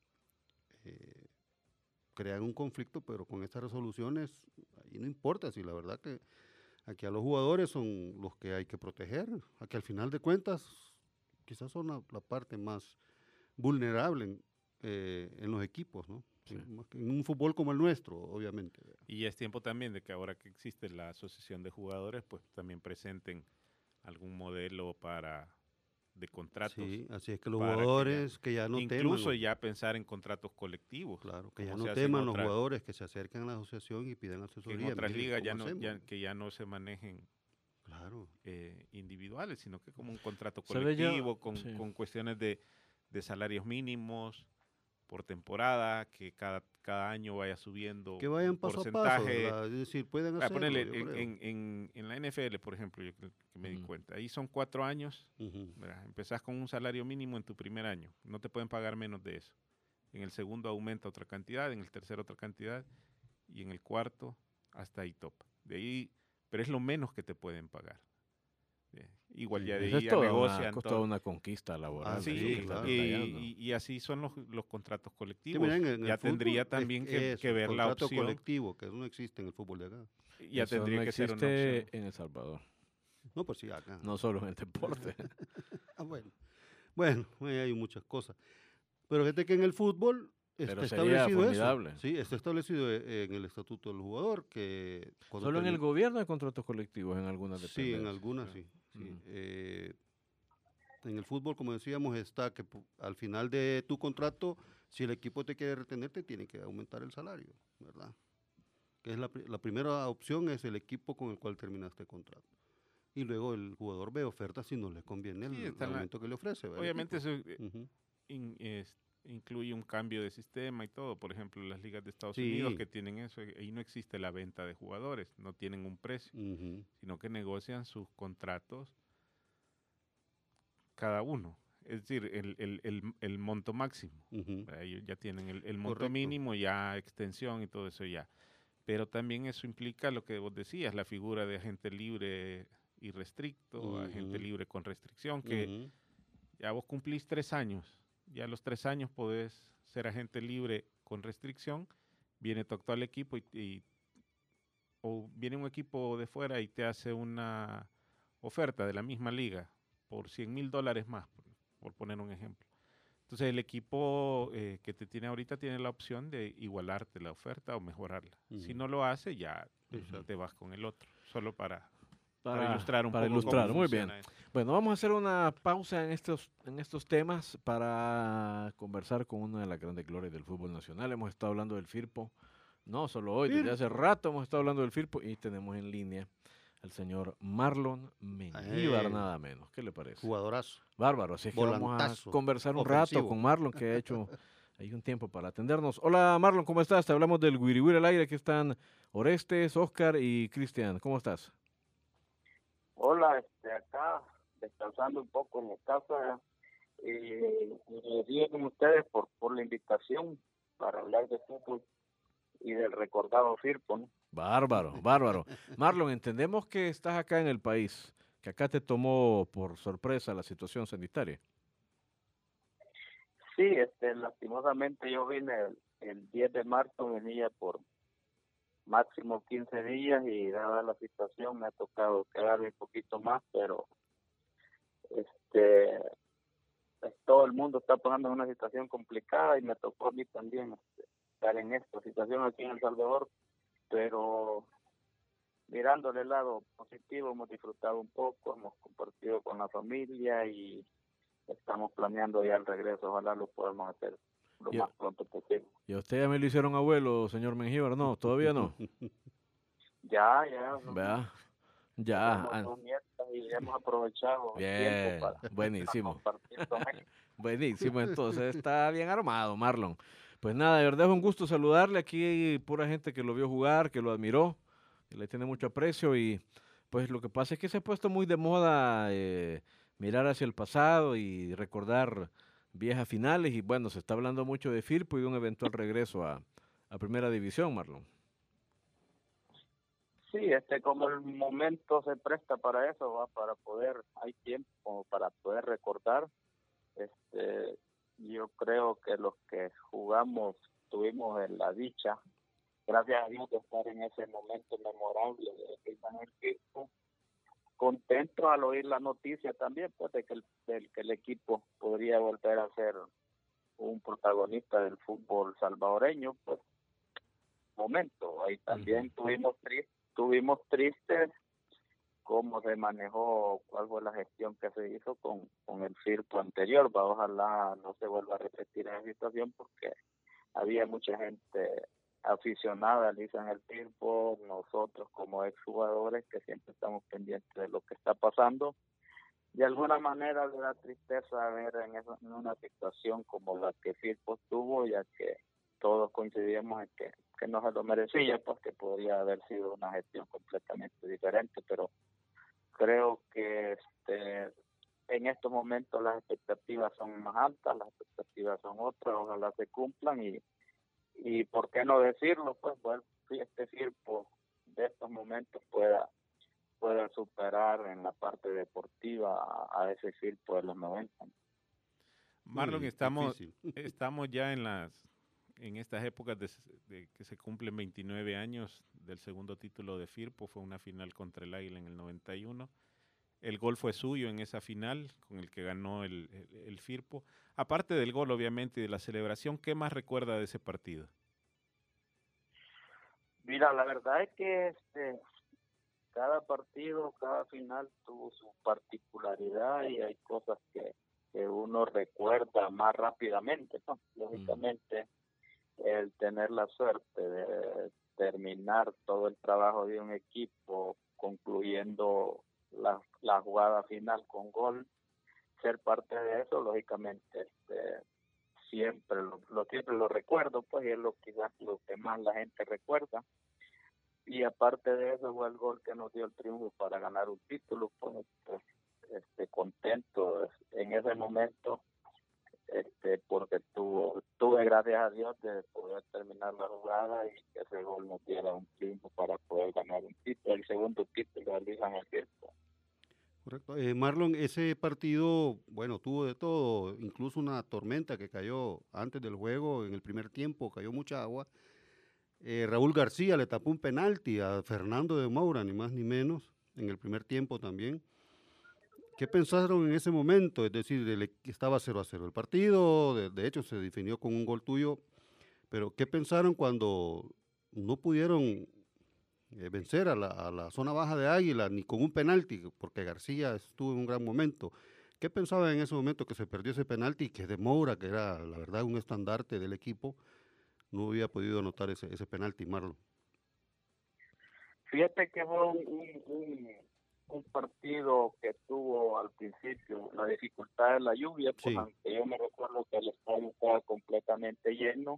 Speaker 4: eh, crean un conflicto, pero con estas resoluciones, ahí no importa, si la verdad que aquí a los jugadores son los que hay que proteger, aquí al final de cuentas quizás son la, la parte más vulnerable en, eh, en los equipos, ¿no?
Speaker 3: Sí.
Speaker 4: En, más que en un fútbol como el nuestro, obviamente. ¿verdad?
Speaker 5: Y ya es tiempo también de que ahora que existe la asociación de jugadores, pues también presenten algún modelo para de contratos.
Speaker 4: Sí, así es que los
Speaker 5: para que ya-
Speaker 4: jugadores que ya, no teman.
Speaker 5: Incluso
Speaker 4: los-
Speaker 5: ya pensar en contratos colectivos.
Speaker 4: Claro, que ya
Speaker 5: como
Speaker 4: no
Speaker 5: se hace en
Speaker 4: teman los
Speaker 5: otras-
Speaker 4: jugadores que se acerquen a la asociación y pidan
Speaker 5: que
Speaker 4: asesoría.
Speaker 5: en otras
Speaker 4: miren,
Speaker 5: ligas ya
Speaker 4: ¿cómo
Speaker 5: no, ya-
Speaker 4: hacemos?
Speaker 5: que ya no se manejen
Speaker 4: Claro,
Speaker 5: eh, individuales, sino que como un contrato
Speaker 3: ¿Sabe yo?
Speaker 5: colectivo con,
Speaker 3: Sí.
Speaker 5: con cuestiones de, de salarios mínimos por temporada, que cada, cada año vaya subiendo
Speaker 4: que vayan
Speaker 5: un
Speaker 4: paso a paso,
Speaker 5: porcentaje.
Speaker 4: ¿verdad? Es decir, pueden
Speaker 5: Ah,
Speaker 4: hacerlo,
Speaker 5: ponele,
Speaker 4: yo
Speaker 5: en,
Speaker 4: creo.
Speaker 5: en, en- en la N F L, por ejemplo, yo que, que me di
Speaker 3: Ujú.
Speaker 5: cuenta, ahí son cuatro años,
Speaker 4: Ujú.
Speaker 5: ¿verdad? Empezás con un salario mínimo en tu primer año, no te pueden pagar menos de eso. En el segundo aumenta otra cantidad, en el tercero otra cantidad, y en el cuarto hasta ahí topa. De ahí, pero es lo menos que te pueden pagar. Eh, igual
Speaker 4: Sí,
Speaker 5: ya de
Speaker 3: Esa
Speaker 5: ahí
Speaker 3: es
Speaker 5: ya
Speaker 3: toda una,
Speaker 5: negocian
Speaker 3: co-
Speaker 5: todo.
Speaker 3: toda una conquista laboral.
Speaker 4: Ah,
Speaker 5: Sí,
Speaker 3: eso que
Speaker 4: sí,
Speaker 3: estás
Speaker 4: claro.
Speaker 5: y,
Speaker 3: detallando.
Speaker 5: y- y así son los, los contratos
Speaker 4: Sí,
Speaker 5: colectivos.
Speaker 4: miren, en el
Speaker 5: ya
Speaker 4: fútbol
Speaker 5: tendría
Speaker 4: es
Speaker 5: también que,
Speaker 4: eso,
Speaker 5: que ver la
Speaker 4: contrato
Speaker 5: opción.
Speaker 4: colectivo, que eso no existe en el fútbol de acá.
Speaker 5: Ya
Speaker 3: Eso
Speaker 5: tendría
Speaker 3: no
Speaker 5: que ser una
Speaker 3: existe
Speaker 5: opción.
Speaker 3: en El Salvador,
Speaker 4: No, pues sí, acá.
Speaker 3: no solo en el deporte.
Speaker 4: Ah, bueno. Bueno, ahí hay muchas cosas. Pero fíjate que en el fútbol está
Speaker 3: Pero sería
Speaker 4: establecido
Speaker 3: formidable.
Speaker 4: eso. Sí, está establecido eh, en el estatuto del jugador que cuando
Speaker 3: Solo en el
Speaker 4: termi-
Speaker 3: gobierno hay contratos colectivos en algunas
Speaker 4: Sí,
Speaker 3: dependencias.
Speaker 4: en algunas
Speaker 5: sí.
Speaker 4: sí. sí.
Speaker 3: Ujú.
Speaker 4: Eh, en el fútbol, como decíamos, está que pu- al final de tu contrato, si el equipo te quiere retener, te tiene que aumentar el salario, ¿verdad? que es la, pri- la primera opción es el equipo con el cual terminaste contrato. Y luego el jugador ve ofertas si no le conviene el,
Speaker 5: Sí,
Speaker 4: el
Speaker 5: está en la-
Speaker 4: aumento que le ofrece. ¿verdad?
Speaker 5: Obviamente eso eh,
Speaker 4: Ujú.
Speaker 5: in- es- incluye un cambio de sistema y todo. Por ejemplo, las ligas de Estados
Speaker 4: Sí.
Speaker 5: Unidos que tienen eso, eh, ahí no existe la venta de jugadores, no tienen un precio,
Speaker 4: Ujú.
Speaker 5: sino que negocian sus contratos cada uno. Es decir, el, el, el, el monto máximo.
Speaker 4: Ujú.
Speaker 5: ¿Verdad? Ellos ya tienen el, el monto
Speaker 4: Correcto.
Speaker 5: mínimo, ya extensión y todo eso ya. Pero también eso implica lo que vos decías, la figura de agente libre y restricto, agente
Speaker 4: Ujú.
Speaker 5: libre con restricción, que
Speaker 4: Ujú.
Speaker 5: ya vos cumplís tres años. Ya a los tres años podés ser agente libre con restricción. Viene tu actual equipo y, y- o viene un equipo de fuera y te hace una oferta de la misma liga por cien mil dólares más, por, por poner un ejemplo. Entonces el equipo eh, que te tiene ahorita tiene la opción de igualarte la oferta o mejorarla. Si
Speaker 4: Ujú.
Speaker 5: no lo hace, ya
Speaker 4: Exacto.
Speaker 5: te vas con el otro. Solo para, para
Speaker 3: Para,
Speaker 5: ilustrar un
Speaker 3: para
Speaker 5: poco
Speaker 3: ilustrar,
Speaker 5: cómo
Speaker 3: muy bien.
Speaker 5: funciona eso.
Speaker 3: Bueno, vamos a hacer una pausa en estos, en estos temas para conversar con una de las grandes glorias del fútbol nacional. Hemos estado hablando del Firpo, no solo hoy, desde hace
Speaker 4: Firpo.
Speaker 3: rato hemos estado hablando del Firpo y tenemos en línea al señor Marlon Mengíbar,
Speaker 4: Eh,
Speaker 3: nada menos. ¿Qué le parece?
Speaker 4: Jugadorazo.
Speaker 3: Bárbaro, así es que vamos a
Speaker 4: Volantazo,
Speaker 3: conversar un rato
Speaker 4: ofensivo.
Speaker 3: con Marlon, que ha hecho hay un tiempo para atendernos. Hola Marlon, ¿cómo estás? Te hablamos del Wiri Wiri al aire. Aquí están Orestes, Oscar y Cristian. ¿Cómo estás?
Speaker 7: Hola, este, acá descansando un poco en mi casa y agradecido con ustedes por, por la invitación para hablar de fútbol y del recordado Firpo, ¿no?
Speaker 3: Bárbaro, bárbaro. Marlon, entendemos que estás acá en el país, que acá te tomó por sorpresa la situación sanitaria.
Speaker 7: Sí, este, lastimosamente yo vine el, el diez de marzo, venía por máximo quince días y dada la situación me ha tocado quedarme un poquito más, pero este pues, todo el mundo está pasando en una situación complicada y me tocó a mí también este, estar en esta situación aquí en El Salvador, pero mirándole el lado positivo hemos disfrutado un poco, hemos compartido con la familia y estamos planeando ya el regreso, ojalá lo podamos hacer lo
Speaker 3: Y,
Speaker 7: más pronto posible.
Speaker 3: y a usted ya me lo hicieron abuelo, señor Mengíbar, no, todavía no.
Speaker 7: Ya, ya,
Speaker 3: ¿Verdad? Ya,
Speaker 7: tenemos
Speaker 3: ah,
Speaker 7: dos nietas y hemos aprovechado el
Speaker 3: bien,
Speaker 7: tiempo para, para
Speaker 3: buenísimo.
Speaker 7: compartir con ellos.
Speaker 3: Buenísimo, entonces está bien armado, Marlon. Pues nada, de verdad es un gusto saludarle. Aquí hay pura gente que lo vio jugar, que lo admiró, que le tiene mucho aprecio y pues lo que pasa es que se ha puesto muy de moda eh, mirar hacia el pasado y recordar viejas finales y bueno, se está hablando mucho de Firpo y de un eventual regreso a, a Primera División, Marlon.
Speaker 7: Sí, este, como el momento se presta para eso, va, para poder, hay tiempo como para poder recordar. Este, yo creo que los que jugamos tuvimos en la dicha, gracias a Dios, de estar en ese momento memorable de, de ganar Firpo. Contento al oír la noticia también, pues, de que el, del que el equipo podría volver a ser un protagonista del fútbol salvadoreño, pues, momento. Ahí también
Speaker 3: Ujú.
Speaker 7: tuvimos tristes, tuvimos tristes cómo se manejó, cuál fue la gestión que se hizo con, con el Firpo anterior. Va, ojalá no se vuelva a repetir esa situación porque había mucha gente aficionada al en el Firpo, nosotros como exjugadores que siempre estamos pendientes de lo que está pasando. De alguna manera le da tristeza ver en, esa, en una situación como la que Firpo tuvo, ya que todos coincidimos en que, que no se lo merecía, pues que podría haber sido una gestión completamente diferente, pero creo que este en estos momentos las expectativas son más altas, las expectativas son otras, ojalá se cumplan y y por qué no decirlo, pues bueno, si este Firpo de estos momentos pueda pueda superar en la parte deportiva a, a ese Firpo de los noventa.
Speaker 5: Marlon,
Speaker 4: Uy,
Speaker 5: estamos,
Speaker 4: difícil.
Speaker 5: estamos ya en las en estas épocas de, de que se cumplen veintinueve años del segundo título de Firpo. Fue una final contra el Águila en el noventa y uno. El gol fue suyo en esa final con el que ganó el, el, el Firpo. Aparte del gol, obviamente, y de la celebración, ¿qué más recuerda de ese partido?
Speaker 7: Mira, la verdad es que este cada partido, cada final tuvo su particularidad y hay cosas que, que uno recuerda más rápidamente, ¿no? Lógicamente, el tener la suerte de terminar todo el trabajo de un equipo, concluyendo la, la jugada final con gol, ser parte de eso, lógicamente, este, siempre lo, lo siempre lo recuerdo, pues, y es lo quizás lo que más la gente recuerda. Y aparte de eso fue el gol que nos dio el triunfo para ganar un título, pues, pues este, contento en ese momento, este, porque tuvo, tuve gracias a Dios de poder terminar la jugada y que ese gol nos diera un triunfo para poder ganar un título, el segundo título de Luis Ángel Firpo.
Speaker 4: Correcto. Eh, Marlon, ese partido, bueno, tuvo de todo, incluso una tormenta que cayó antes del juego, en el primer tiempo, cayó mucha agua. Eh, Raúl García le tapó un penalti a Fernando de Moura, ni más ni menos, en el primer tiempo también. ¿Qué pensaron en ese momento? Es decir, el, estaba cero a cero el partido, de, de hecho se definió con un gol tuyo, pero ¿qué pensaron cuando no pudieron eh, vencer a la, a la zona baja de Águila, ni con un penalti, porque García estuvo en un gran momento? ¿Qué pensaban en ese momento que se perdió ese penalti, que de Moura, que era la verdad un estandarte del equipo, no había podido anotar ese, ese penalti, Marlon?
Speaker 7: Fíjate que fue un, un, un, un partido que tuvo al principio la dificultad de la lluvia, pues
Speaker 4: Sí.
Speaker 7: aunque yo me recuerdo que el estadio estaba completamente lleno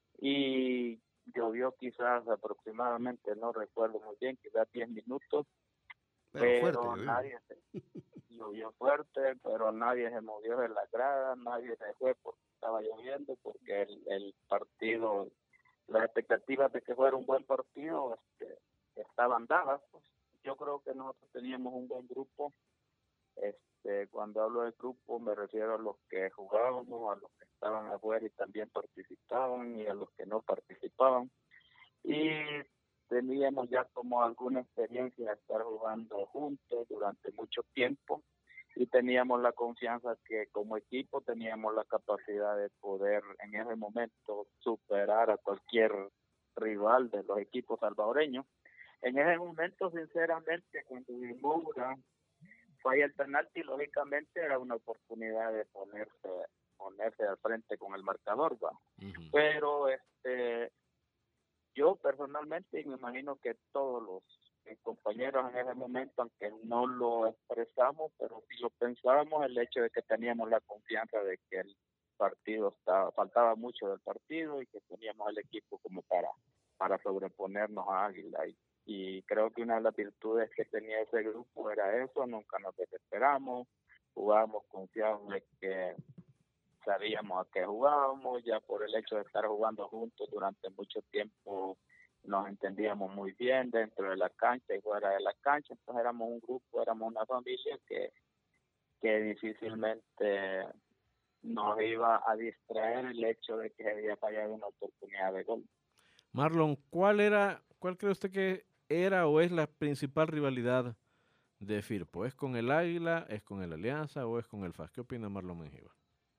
Speaker 7: y llovió quizás aproximadamente, no recuerdo muy bien, quizás diez minutos,
Speaker 4: Pero,
Speaker 7: pero
Speaker 4: fuerte, llovió.
Speaker 7: nadie se, llovió fuerte, pero nadie se movió de la grada, nadie se fue porque estaba lloviendo, porque el, el partido, las expectativas de que fuera un buen partido este, estaban dadas. Pues yo creo que nosotros teníamos un buen grupo. Este, cuando hablo de grupo me refiero a los que jugábamos, a los que estaban afuera y también participaban, y a los que no participaban. Y teníamos ya como alguna experiencia de estar jugando juntos durante mucho tiempo, y teníamos la confianza que como equipo teníamos la capacidad de poder en ese momento superar a cualquier rival de los equipos salvadoreños. En ese momento, sinceramente, cuando Moura falla el penalti, lógicamente era una oportunidad de ponerse ponerse al frente con el marcador, ¿va? Uh-huh. Pero este yo personalmente, y me imagino que todos los eh, compañeros en ese momento, aunque no lo expresamos, pero sí lo pensábamos, el hecho de que teníamos la confianza de que el partido estaba, faltaba mucho del partido y que teníamos el equipo como para, para sobreponernos a Águila. Y, y creo que una de las virtudes que tenía ese grupo era eso, nunca nos desesperamos, jugábamos confiados de que sabíamos a qué jugábamos, ya por el hecho de estar jugando juntos durante mucho tiempo nos entendíamos muy bien dentro de la cancha y fuera de la cancha, entonces éramos un grupo, éramos una familia que, que difícilmente nos iba a distraer el hecho de que había fallado una oportunidad de gol.
Speaker 3: Marlon, ¿cuál era, cuál cree usted que era o es la principal rivalidad de Firpo? ¿Es con el Águila, es con el Alianza o es con el F A S? ¿Qué opina Marlon Mengíbar?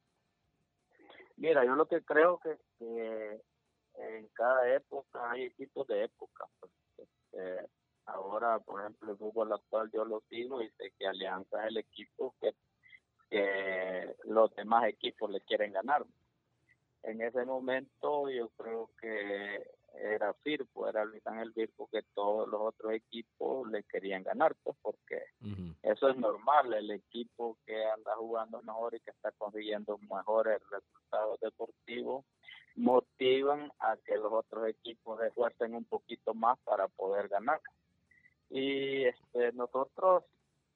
Speaker 7: Mira, yo lo que creo que, que en cada época hay equipos de época. Pues, este, ahora, por ejemplo, el fútbol actual yo lo sigo y sé que Alianza es el equipo que, que los demás equipos le quieren ganar. En ese momento yo creo que era Firpo, era Luis Ángel Firpo, que todos los otros equipos le querían ganar, pues porque uh-huh. eso es normal, el equipo que anda jugando mejor y que está consiguiendo mejores resultados deportivos motivan a que los otros equipos se esfuercen un poquito más para poder ganar. Y este nosotros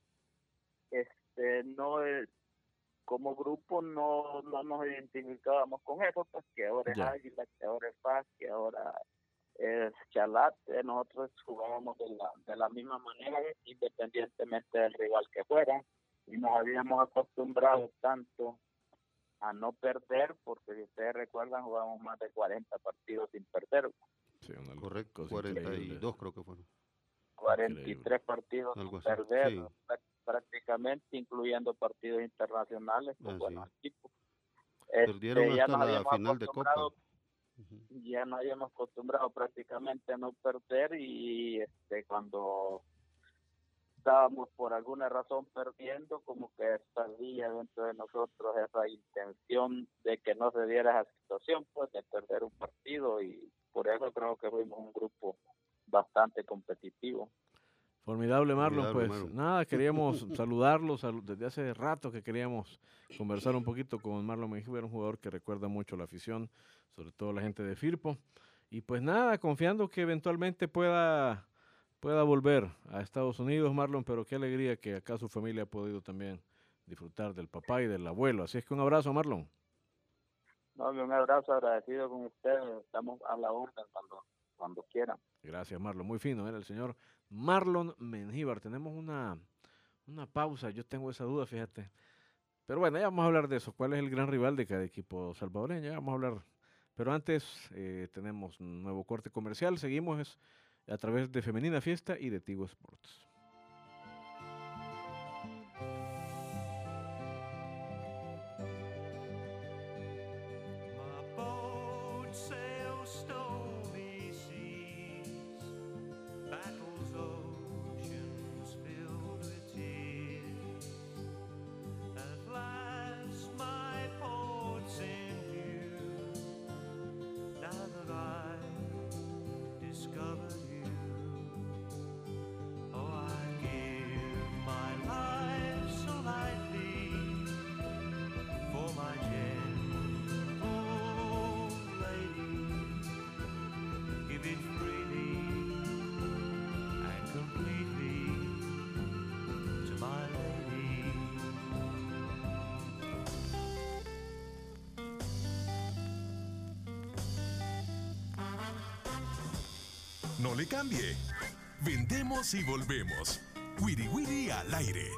Speaker 7: este no es, como grupo no, no nos identificábamos con eso, pues que ahora es yeah. Águila, que ahora es F A S, que ahora es Chalate. Nosotros jugábamos de la, de la misma manera, independientemente del rival que fuera, y nos habíamos acostumbrado tanto a no perder, porque si ustedes recuerdan, jugábamos más de cuarenta partidos sin perder.
Speaker 4: Sí, correcto, cuarenta y dos creo que fueron.
Speaker 7: cuarenta y tres partidos sin perder, sí. prácticamente, incluyendo partidos internacionales con ah, buenos sí. equipos.
Speaker 4: Perdieron este, hasta la final de Copa.
Speaker 7: Uh-huh. Ya nos habíamos acostumbrado prácticamente a no perder, y este cuando estábamos por alguna razón perdiendo, como que salía dentro de nosotros esa intención de que no se diera esa situación, pues de perder un partido, y por eso creo que fuimos un grupo bastante competitivo.
Speaker 3: Formidable, Marlon.
Speaker 4: Formidable,
Speaker 3: Pues
Speaker 4: Marlon.
Speaker 3: nada, queríamos saludarlos salu- desde hace rato que queríamos conversar un poquito con Marlon Mengíbar, un jugador que recuerda mucho la afición, sobre todo la gente de Firpo. Y pues nada, confiando que eventualmente pueda, pueda volver a Estados Unidos, Marlon, pero qué alegría que acá su familia ha podido también disfrutar del papá y del abuelo. Así es que un abrazo, Marlon.
Speaker 7: No, un abrazo, agradecido con ustedes, estamos a la orden cuando, cuando quieran.
Speaker 3: Gracias, Marlon. Muy fino, era el señor Marlon Mengíbar. Tenemos una, una pausa, yo tengo esa duda, fíjate. Pero bueno, ya vamos a hablar de eso. ¿Cuál es el gran rival de cada equipo salvadoreño? Ya vamos a hablar. Pero antes eh, tenemos un nuevo corte comercial. Seguimos es, a través de Femenina Fiesta y de Tigo Sports.
Speaker 6: My boat sails stormy seas, battles oceans filled with tears. At last my port's in view, now that I've discovered you. Oh, I give my life so lightly for my gentle lady. Give it freely and completely to my lady.
Speaker 1: No le cambie. Vendemos y volvemos. Wiri Wiri al aire.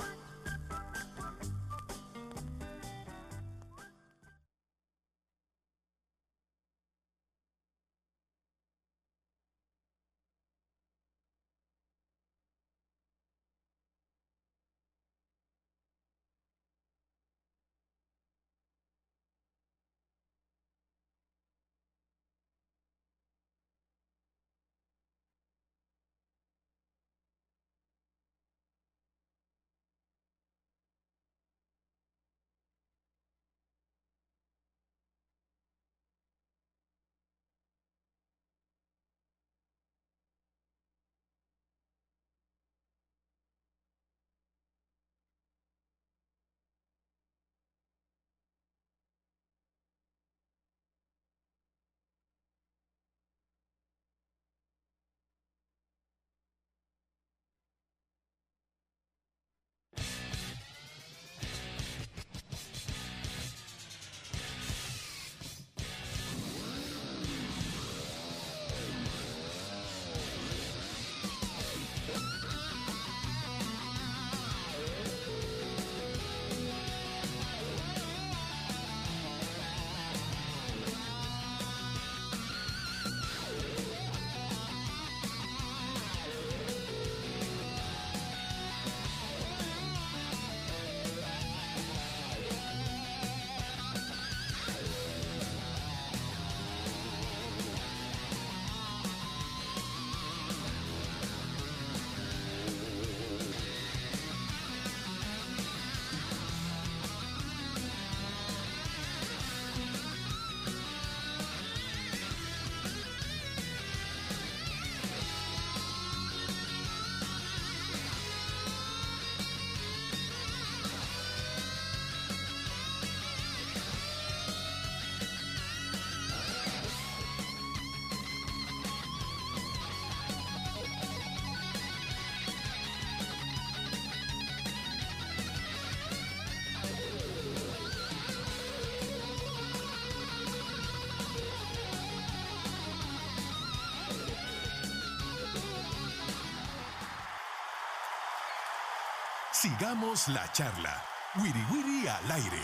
Speaker 1: Sigamos la charla. Wiri Wiri al aire.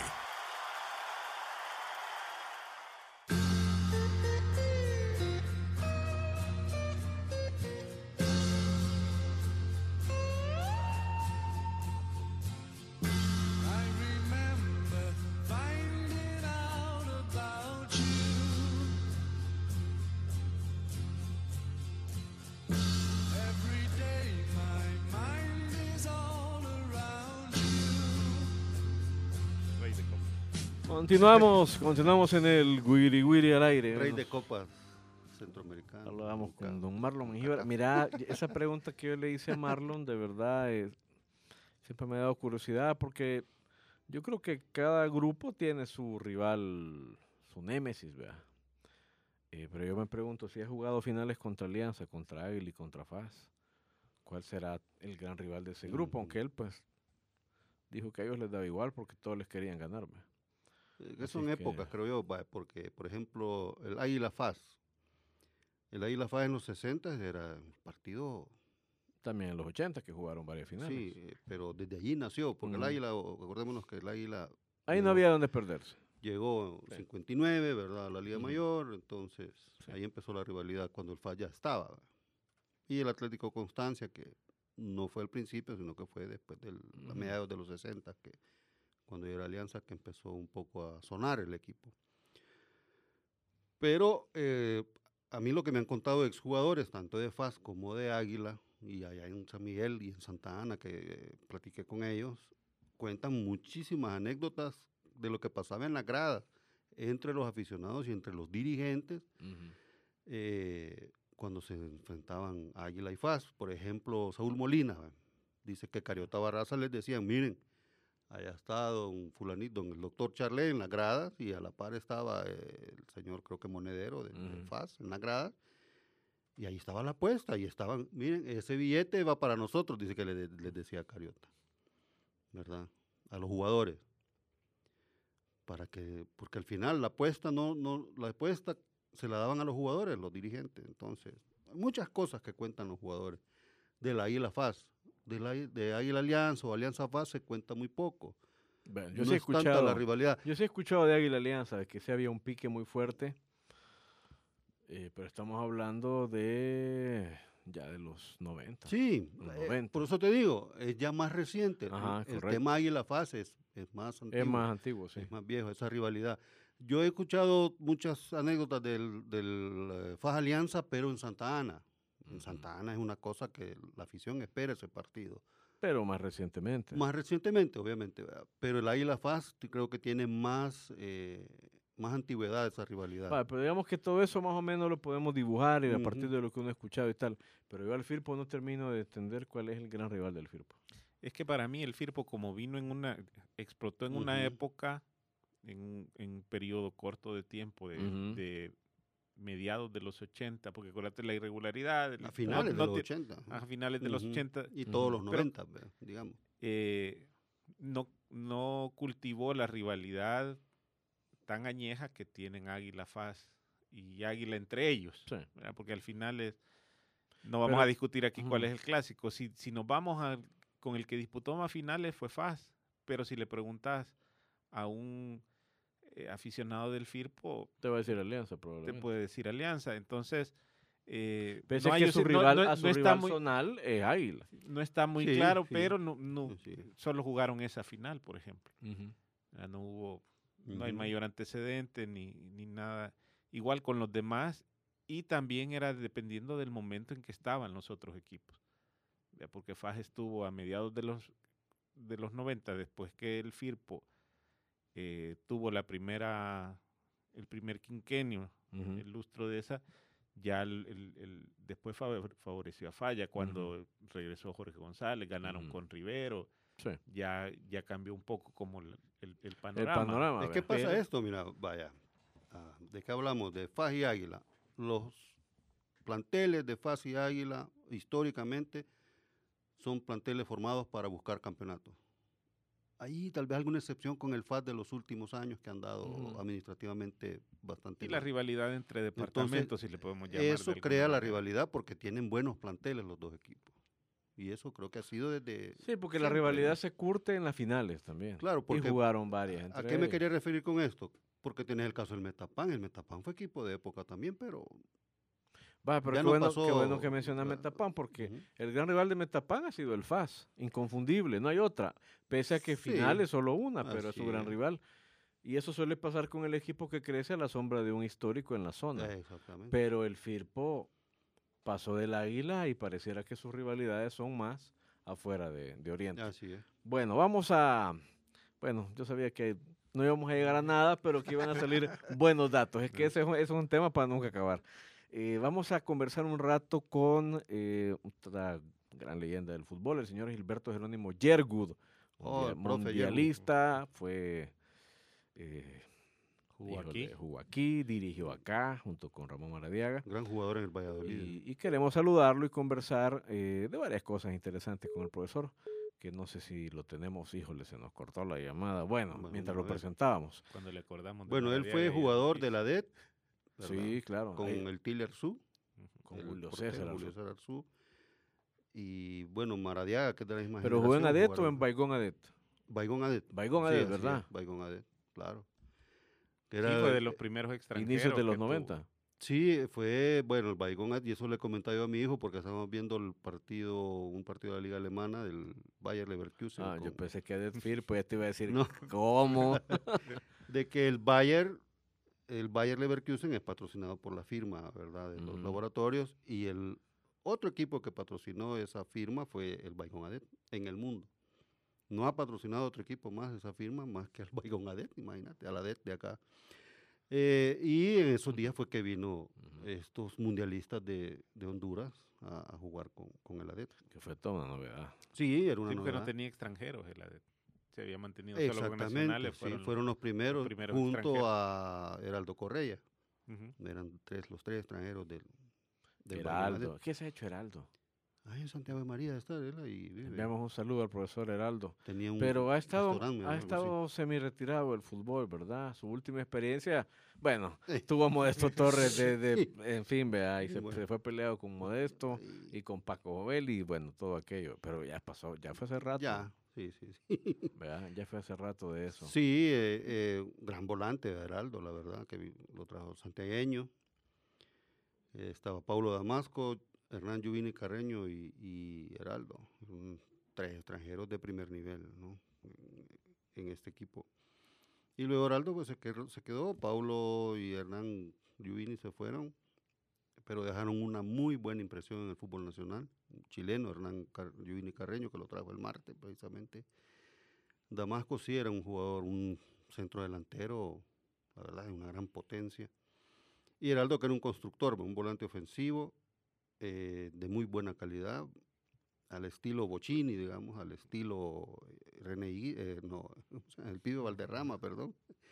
Speaker 3: Continuamos, continuamos en el Wiri Wiri al aire.
Speaker 4: Rey de copas. centroamericano.
Speaker 3: Hablamos
Speaker 4: nunca.
Speaker 3: con don Marlon Mengíbar. Mira, esa pregunta que yo le hice a Marlon, de verdad, eh, siempre me ha dado curiosidad porque yo creo que cada grupo tiene su rival, su némesis, ¿verdad? Eh, pero yo me pregunto, si ha jugado finales contra Alianza, contra Águila y contra F A S, ¿cuál será el gran rival de ese grupo?
Speaker 4: Ujú.
Speaker 3: Aunque él, pues, dijo que a ellos les daba igual porque todos les querían ganar, ¿verdad?
Speaker 4: Eh, que
Speaker 3: Así
Speaker 4: son
Speaker 3: es que-
Speaker 4: épocas, creo yo, va, porque, por ejemplo, el Águila F A S. El Águila F A S en los sesenta era un partido,
Speaker 3: También en los ochenta que jugaron varias finales.
Speaker 4: sí, eh, pero desde allí nació, porque
Speaker 3: Ujú.
Speaker 4: el Águila, o- acordémonos que el Águila
Speaker 3: Ahí no
Speaker 4: llegó-
Speaker 3: había donde perderse.
Speaker 4: llegó en
Speaker 3: Sí.
Speaker 4: cincuenta y nueve, ¿verdad? A la Liga
Speaker 3: Ujú.
Speaker 4: Mayor, entonces
Speaker 3: Sí.
Speaker 4: ahí empezó la rivalidad cuando el F A S ya estaba. ¿verdad? Y el Atlético Constancia, que no fue al principio, sino que fue después de
Speaker 3: Ujú.
Speaker 4: mediados de los sesenta, que cuando era Alianza, que empezó un poco a sonar el equipo. Pero eh, a mí lo que me han contado exjugadores, tanto de F A S como de Águila, y allá en San Miguel y en Santa Ana, que eh, platiqué con ellos, cuentan muchísimas anécdotas de lo que pasaba en la grada entre los aficionados y entre los dirigentes
Speaker 3: Ujú.
Speaker 4: eh, cuando se enfrentaban Águila y F A S. Por ejemplo, Saúl Molina, ¿va? Dice que Cariota Barraza les decían, miren, allá está don fulanito, don el doctor Charlé en las gradas, y a la par estaba eh, el señor, creo que Monedero de, de
Speaker 3: Ujú.
Speaker 4: F A S en las gradas, y ahí estaba la apuesta, y estaban, miren, ese billete va para nosotros, dice que le, de- les decía Cariota, ¿verdad? A los jugadores, para que, porque al final la apuesta no, no, la apuesta se la daban a los jugadores, los dirigentes, entonces, hay muchas cosas que cuentan los jugadores, de la Águila F A S, de la de Águila Alianza o Alianza F A S se cuenta muy poco.
Speaker 3: Bueno, yo
Speaker 4: no
Speaker 3: sí he
Speaker 4: es tanta
Speaker 3: escuchado,
Speaker 4: la rivalidad.
Speaker 3: yo sí he escuchado de Águila Alianza, de que sí había un pique muy fuerte, eh, pero estamos hablando de ya de los noventa.
Speaker 4: Sí,
Speaker 3: los
Speaker 4: eh,
Speaker 3: noventa.
Speaker 4: por eso te digo, es ya más reciente. El-
Speaker 3: Ajá,
Speaker 4: el
Speaker 3: correcto.
Speaker 4: tema Águila F A S es, es más antiguo.
Speaker 3: Es más antiguo, sí.
Speaker 4: es más viejo, esa rivalidad. Yo he escuchado muchas anécdotas del, del eh, F A S Alianza, pero en Santa Ana. En
Speaker 3: Ujú.
Speaker 4: Santa Ana es una cosa que la afición espera ese partido.
Speaker 3: Pero más recientemente.
Speaker 4: Más recientemente, obviamente, ¿verdad? Pero el Águila F A S t- creo que tiene más, eh, más antigüedad esa rivalidad.
Speaker 3: Vale, pero digamos que todo eso más o menos lo podemos dibujar y a partir
Speaker 4: Ujú.
Speaker 3: de lo que uno ha escuchado y tal. Pero yo al Firpo no termino de entender cuál es el gran rival del Firpo.
Speaker 5: Es que para mí el Firpo, como vino en una, explotó en una
Speaker 4: Ujú.
Speaker 5: época, en un, en un periodo corto de tiempo, de,
Speaker 3: Ujú.
Speaker 5: de mediados de los ochenta, porque acuérdate la irregularidad. el-
Speaker 4: A finales
Speaker 5: no
Speaker 4: de los
Speaker 5: te-
Speaker 4: ochenta.
Speaker 5: A finales de los
Speaker 4: Ujú.
Speaker 5: ochenta,
Speaker 4: Y todos
Speaker 3: Ujú.
Speaker 4: los
Speaker 5: Pero-
Speaker 4: noventa, ¿verdad? digamos.
Speaker 5: eh, no, no cultivó la rivalidad tan añeja que tienen Águila F A S y Águila entre ellos,
Speaker 3: Sí.
Speaker 5: ¿verdad? Porque al final es, no vamos
Speaker 3: Pero-
Speaker 5: a discutir aquí cuál
Speaker 3: Ujú.
Speaker 5: es el clásico. Si, si nos vamos a, con el que disputó más finales fue F A S, pero si le preguntas a un eh, aficionado del Firpo,
Speaker 3: Te va a decir Alianza
Speaker 5: te
Speaker 3: probablemente.
Speaker 5: puede decir Alianza. Entonces, eh,
Speaker 3: Pese
Speaker 5: no
Speaker 3: a
Speaker 5: hay
Speaker 3: que
Speaker 5: un-
Speaker 3: su
Speaker 5: no-
Speaker 3: rival,
Speaker 5: no-
Speaker 3: a su
Speaker 5: no está
Speaker 3: rival
Speaker 5: muy-
Speaker 3: zonal es Águila.
Speaker 5: no está muy
Speaker 4: Sí,
Speaker 5: claro,
Speaker 4: sí.
Speaker 5: pero no, no,
Speaker 4: Sí.
Speaker 5: solo jugaron esa final, por ejemplo.
Speaker 3: Ujú.
Speaker 5: Ya no hubo, no hay
Speaker 4: Ujú.
Speaker 5: mayor antecedente ni, ni nada. Igual con los demás, y también era dependiendo del momento en que estaban los otros equipos. Ya, porque F A S estuvo a mediados de los, de los noventa, después que el Firpo eh, tuvo la primera, el primer quinquenio,
Speaker 3: Ujú.
Speaker 5: el lustro de esa, ya el, el- el- después favor- favoreció a Falla cuando regresó Jorge González, ganaron
Speaker 3: Ujú.
Speaker 5: con Rivero,
Speaker 3: Sí.
Speaker 5: ya, ya cambió un poco como el, el- el
Speaker 3: El
Speaker 5: panorama.
Speaker 3: panorama.
Speaker 4: Es que
Speaker 3: vea.
Speaker 4: pasa
Speaker 5: Pero-
Speaker 4: esto, mira, vaya. ah, ¿De qué hablamos? De F A S y Águila. Los planteles de F A S y Águila, históricamente, son planteles formados para buscar campeonatos. Ahí tal vez alguna excepción con el F A S de los últimos años que han dado
Speaker 3: Ujú.
Speaker 4: administrativamente bastante
Speaker 5: Y la
Speaker 4: bien.
Speaker 5: rivalidad entre departamentos, si le podemos llamar.
Speaker 4: Eso
Speaker 5: de alguna
Speaker 4: crea la
Speaker 5: manera.
Speaker 4: rivalidad porque tienen buenos planteles los dos equipos. Y eso creo que ha sido desde...
Speaker 3: Sí, porque la
Speaker 4: siempre.
Speaker 3: rivalidad se curte en las finales también.
Speaker 4: Claro,
Speaker 3: Y
Speaker 4: porque...
Speaker 3: jugaron varias.
Speaker 4: ¿A
Speaker 3: entre
Speaker 4: qué me
Speaker 3: ellos.
Speaker 4: quería referir con esto? Porque tenés el caso del Metapan. El Metapan fue equipo de época también, pero...
Speaker 3: Va, pero
Speaker 4: ya
Speaker 3: qué,
Speaker 4: no
Speaker 3: bueno,
Speaker 4: pasó
Speaker 3: qué bueno que menciona
Speaker 4: la-
Speaker 3: Metapan, porque
Speaker 4: Ujú.
Speaker 3: el gran rival de Metapan ha sido el F A S, inconfundible, no hay otra. Pese a que
Speaker 4: Sí,
Speaker 3: finales solo una, pero es su
Speaker 4: así
Speaker 3: gran
Speaker 4: es.
Speaker 3: rival. Y eso suele pasar con el equipo que crece a la sombra de un histórico en la zona.
Speaker 4: Eh, exactamente.
Speaker 3: Pero el Firpo pasó del Águila y pareciera que sus rivalidades son más afuera de, de Oriente.
Speaker 4: Así es.
Speaker 3: Bueno, vamos a... Bueno, yo sabía que no íbamos a llegar a nada, pero que iban a salir buenos datos. Es que ese es, un- ese es un tema para nunca acabar. Eh, vamos a conversar un rato con eh, otra gran leyenda del fútbol, el señor Gilberto Jerónimo Yergud,
Speaker 4: Oh, el profe
Speaker 3: mundialista, fue... Eh,
Speaker 5: Jugó
Speaker 3: híjole,
Speaker 5: aquí.
Speaker 3: jugó aquí, dirigió acá, junto con Ramón Maradiaga.
Speaker 4: Gran jugador en el Valladolid.
Speaker 3: Y, y queremos saludarlo y conversar eh, de varias cosas interesantes con el profesor, que no sé si lo tenemos, híjole, se nos cortó la llamada. Bueno,
Speaker 4: Bueno,
Speaker 3: mientras
Speaker 4: a
Speaker 3: lo
Speaker 4: ver.
Speaker 3: presentábamos.
Speaker 5: Cuando le acordamos. de
Speaker 4: Bueno, él fue
Speaker 5: Maradiaga y
Speaker 4: jugador
Speaker 5: Ortiz.
Speaker 4: de la D E T, ¿verdad?
Speaker 3: Sí, claro.
Speaker 4: Con
Speaker 3: ahí-
Speaker 4: el Tiller Su,
Speaker 3: con
Speaker 4: el
Speaker 3: Julio
Speaker 4: portero
Speaker 3: César.
Speaker 4: Julio
Speaker 3: Arzu.
Speaker 4: César Su. Y bueno, Maradiaga, que es de la misma
Speaker 3: Pero jugó en
Speaker 4: generación,
Speaker 3: Adet o
Speaker 4: jugaron-
Speaker 3: en Baigón Adet.
Speaker 4: Baigón Adet.
Speaker 3: Baigón
Speaker 4: Sí,
Speaker 3: Adet,
Speaker 4: así
Speaker 3: ¿verdad?
Speaker 4: es, Baigón Adet, claro. Que
Speaker 5: Sí,
Speaker 4: era-
Speaker 5: fue de los primeros extranjeros.
Speaker 3: Inicios de los
Speaker 5: que tuvo.
Speaker 3: noventa.
Speaker 4: Sí, fue, bueno, el Baigón Adet, y eso le comentaba yo a mi hijo porque estábamos viendo el partido, un partido de la Liga Alemana del Bayer Leverkusen.
Speaker 3: Ah, yo
Speaker 4: con-
Speaker 3: pensé que Adet Fir, pues ya te iba a decir,
Speaker 4: No.
Speaker 3: ¿cómo?
Speaker 4: de que el Bayer, el Bayer Leverkusen es patrocinado por la firma, ¿verdad? De los
Speaker 3: Ujú.
Speaker 4: laboratorios, y el otro equipo que patrocinó esa firma fue el Baigón Adet en el mundo. No ha patrocinado otro equipo más esa firma, más que el Baigón Adet, imagínate, al Adet de acá. Eh, y en esos días fue que vino
Speaker 3: Ujú.
Speaker 4: estos mundialistas de, de Honduras a, a jugar con, con el Adet.
Speaker 3: Que fue toda una novedad.
Speaker 4: Sí, era una
Speaker 5: Sí, porque no
Speaker 4: novedad.
Speaker 5: tenía extranjeros. El Adet. Se había mantenido solo con
Speaker 4: Exactamente,
Speaker 5: nacionales.
Speaker 4: sí,
Speaker 5: Fueron,
Speaker 4: fueron, los primeros,
Speaker 5: primeros
Speaker 4: junto
Speaker 5: extranjeros.
Speaker 4: a Heraldo Correa.
Speaker 5: Ujú.
Speaker 4: Eran tres, los tres extranjeros del, del Baigón
Speaker 3: Heraldo.
Speaker 4: Adet.
Speaker 3: ¿Qué se ha hecho Heraldo?
Speaker 4: Ahí en Santiago de María está él ahí vive.
Speaker 3: Enviamos un saludo al profesor Heraldo.
Speaker 4: Tenía un
Speaker 3: Pero ha estado,
Speaker 4: restaurante,
Speaker 3: ha
Speaker 4: algo así.
Speaker 3: estado semi-retirado del fútbol, ¿verdad? Su última experiencia, bueno,
Speaker 4: Eh.
Speaker 3: tuvo Modesto Torres de, de- en fin, vea, y
Speaker 4: Sí,
Speaker 3: se,
Speaker 4: bueno.
Speaker 3: se fue peleado con Modesto
Speaker 4: Ay,
Speaker 3: y con Paco Jovel y bueno, todo aquello. Pero ya pasó, ya fue hace rato.
Speaker 4: ya, sí, sí, sí.
Speaker 3: ¿Verdad? Ya fue hace rato de eso.
Speaker 4: Sí, eh, eh, gran volante Heraldo, la verdad, que vi- lo trajo santiagueño. Eh, estaba Paulo Damasco, Hernán Lluvini Carreño y, y Heraldo. mm, Tres extranjeros de primer nivel, ¿no? En, en este equipo. Y luego Heraldo pues se quedó, se quedó, Paulo y Hernán Lluvini se fueron, pero dejaron una muy buena impresión en el fútbol nacional. Un chileno, Hernán Car- Lluvini Carreño, que lo trajo el martes precisamente. Damasco sí era un jugador, un centro delantero, la verdad, de una gran potencia. Y Heraldo, que era un constructor, un volante ofensivo, eh, de muy buena calidad, al estilo Bocini, digamos, al estilo eh, René, Igui- eh, no, o sea, el pibe Valderrama, perdón.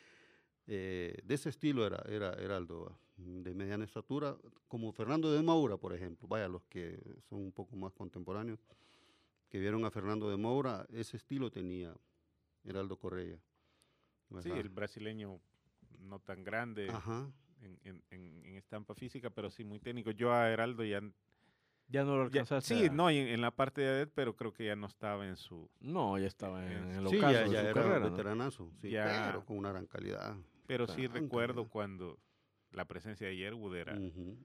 Speaker 4: Eh, de ese estilo era, era Heraldo, de mediana estatura, como Fernando de Moura, por ejemplo. Vaya, los que son un poco más contemporáneos, que vieron a Fernando de Moura, ese estilo tenía Heraldo Correa.
Speaker 5: Sí,
Speaker 4: ¿verdad?
Speaker 5: el brasileño no tan grande
Speaker 4: Ajá.
Speaker 5: en, en- en- en estampa física, pero sí muy técnico. Yo a Heraldo ya...
Speaker 3: Ya no lo
Speaker 5: ya-
Speaker 3: alcanzaste.
Speaker 5: sí,
Speaker 3: a-
Speaker 5: no, y en, en la parte de Adet, pero creo que ya no estaba en su...
Speaker 3: No, ya estaba en, en el
Speaker 4: Sí,
Speaker 3: ocaso
Speaker 4: ya,
Speaker 3: de
Speaker 4: ya
Speaker 3: su
Speaker 4: era
Speaker 3: carrera, ¿no?
Speaker 4: veteranazo, sí,
Speaker 5: Ya.
Speaker 4: pero con una gran calidad.
Speaker 5: Pero sí
Speaker 4: Gran
Speaker 5: recuerdo
Speaker 4: calidad.
Speaker 5: cuando la presencia de Yerwood era,
Speaker 4: Ujú.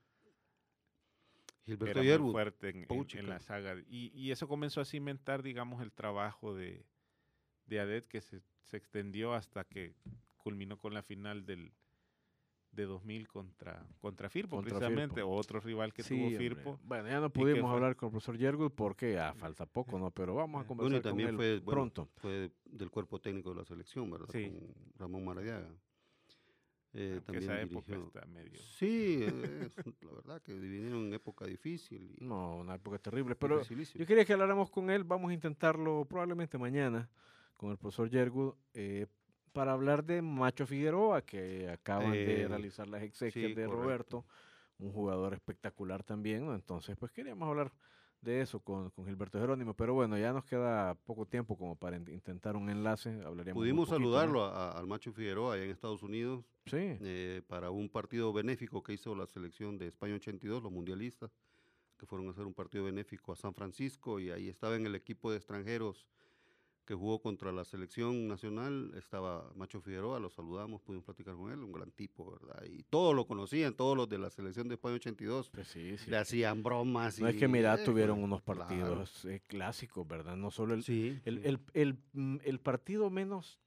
Speaker 4: Gilberto
Speaker 5: era muy
Speaker 4: Yerwood,
Speaker 5: fuerte en, en- en
Speaker 4: Puchica.
Speaker 5: la saga. Y, y eso comenzó a cimentar, digamos, el trabajo de, de Adet, que se, se extendió hasta que culminó con la final del de dos mil contra, contra Firpo,
Speaker 3: Contra
Speaker 5: precisamente,
Speaker 3: Firpo.
Speaker 5: o otro rival que
Speaker 3: Sí,
Speaker 5: tuvo
Speaker 3: hombre.
Speaker 5: Firpo.
Speaker 3: Bueno, ya no
Speaker 5: que
Speaker 3: pudimos
Speaker 5: fue-
Speaker 3: hablar con el profesor Yergud porque ya falta poco, ¿no? Pero vamos a
Speaker 4: bueno,
Speaker 3: conversar
Speaker 4: y también
Speaker 3: con él
Speaker 4: fue, bueno,
Speaker 3: pronto.
Speaker 4: fue del cuerpo técnico de la selección, ¿verdad?
Speaker 5: Sí.
Speaker 4: Con Ramón Maradiaga. Eh,
Speaker 5: Aunque
Speaker 4: también
Speaker 5: esa época
Speaker 4: dirigió.
Speaker 5: está medio...
Speaker 4: Sí, eh, es la verdad que vinieron en época difícil. Y
Speaker 3: No, una época terrible. Pero
Speaker 4: dificilísima.
Speaker 3: yo quería que habláramos con él. Vamos a intentarlo probablemente mañana con el profesor Yergud eh, para hablar de Macho Figueroa, que acaban de
Speaker 4: Eh,
Speaker 3: realizar las exequias
Speaker 4: sí,
Speaker 3: de
Speaker 4: correcto.
Speaker 3: Roberto, un jugador espectacular también, ¿no? Entonces, pues queríamos hablar de eso con, con Gilberto Jerónimo, pero bueno, ya nos queda poco tiempo como para in- intentar un enlace. Hablaríamos un
Speaker 4: Pudimos
Speaker 3: poquito, ¿no?
Speaker 4: saludarlo a- a- al Macho Figueroa allá en Estados Unidos
Speaker 3: Sí,
Speaker 4: eh, para un partido benéfico que hizo la selección de España ochenta y dos, los mundialistas, que fueron a hacer un partido benéfico a San Francisco y ahí estaba en el equipo de extranjeros que jugó contra la selección nacional, estaba Macho Figueroa, lo saludamos, pudimos platicar con él, un gran tipo, ¿verdad? Y todos lo conocían, todos los de la selección de España ochenta y dos,
Speaker 3: pues sí, sí.
Speaker 4: le hacían bromas.
Speaker 3: No es
Speaker 4: y-
Speaker 3: que mira,
Speaker 4: eh,
Speaker 3: tuvieron
Speaker 4: pues,
Speaker 3: unos
Speaker 4: claro.
Speaker 3: partidos eh, clásicos, ¿verdad? No solo el,
Speaker 4: Sí,
Speaker 3: el,
Speaker 4: sí.
Speaker 3: el, el, mm, el partido menos,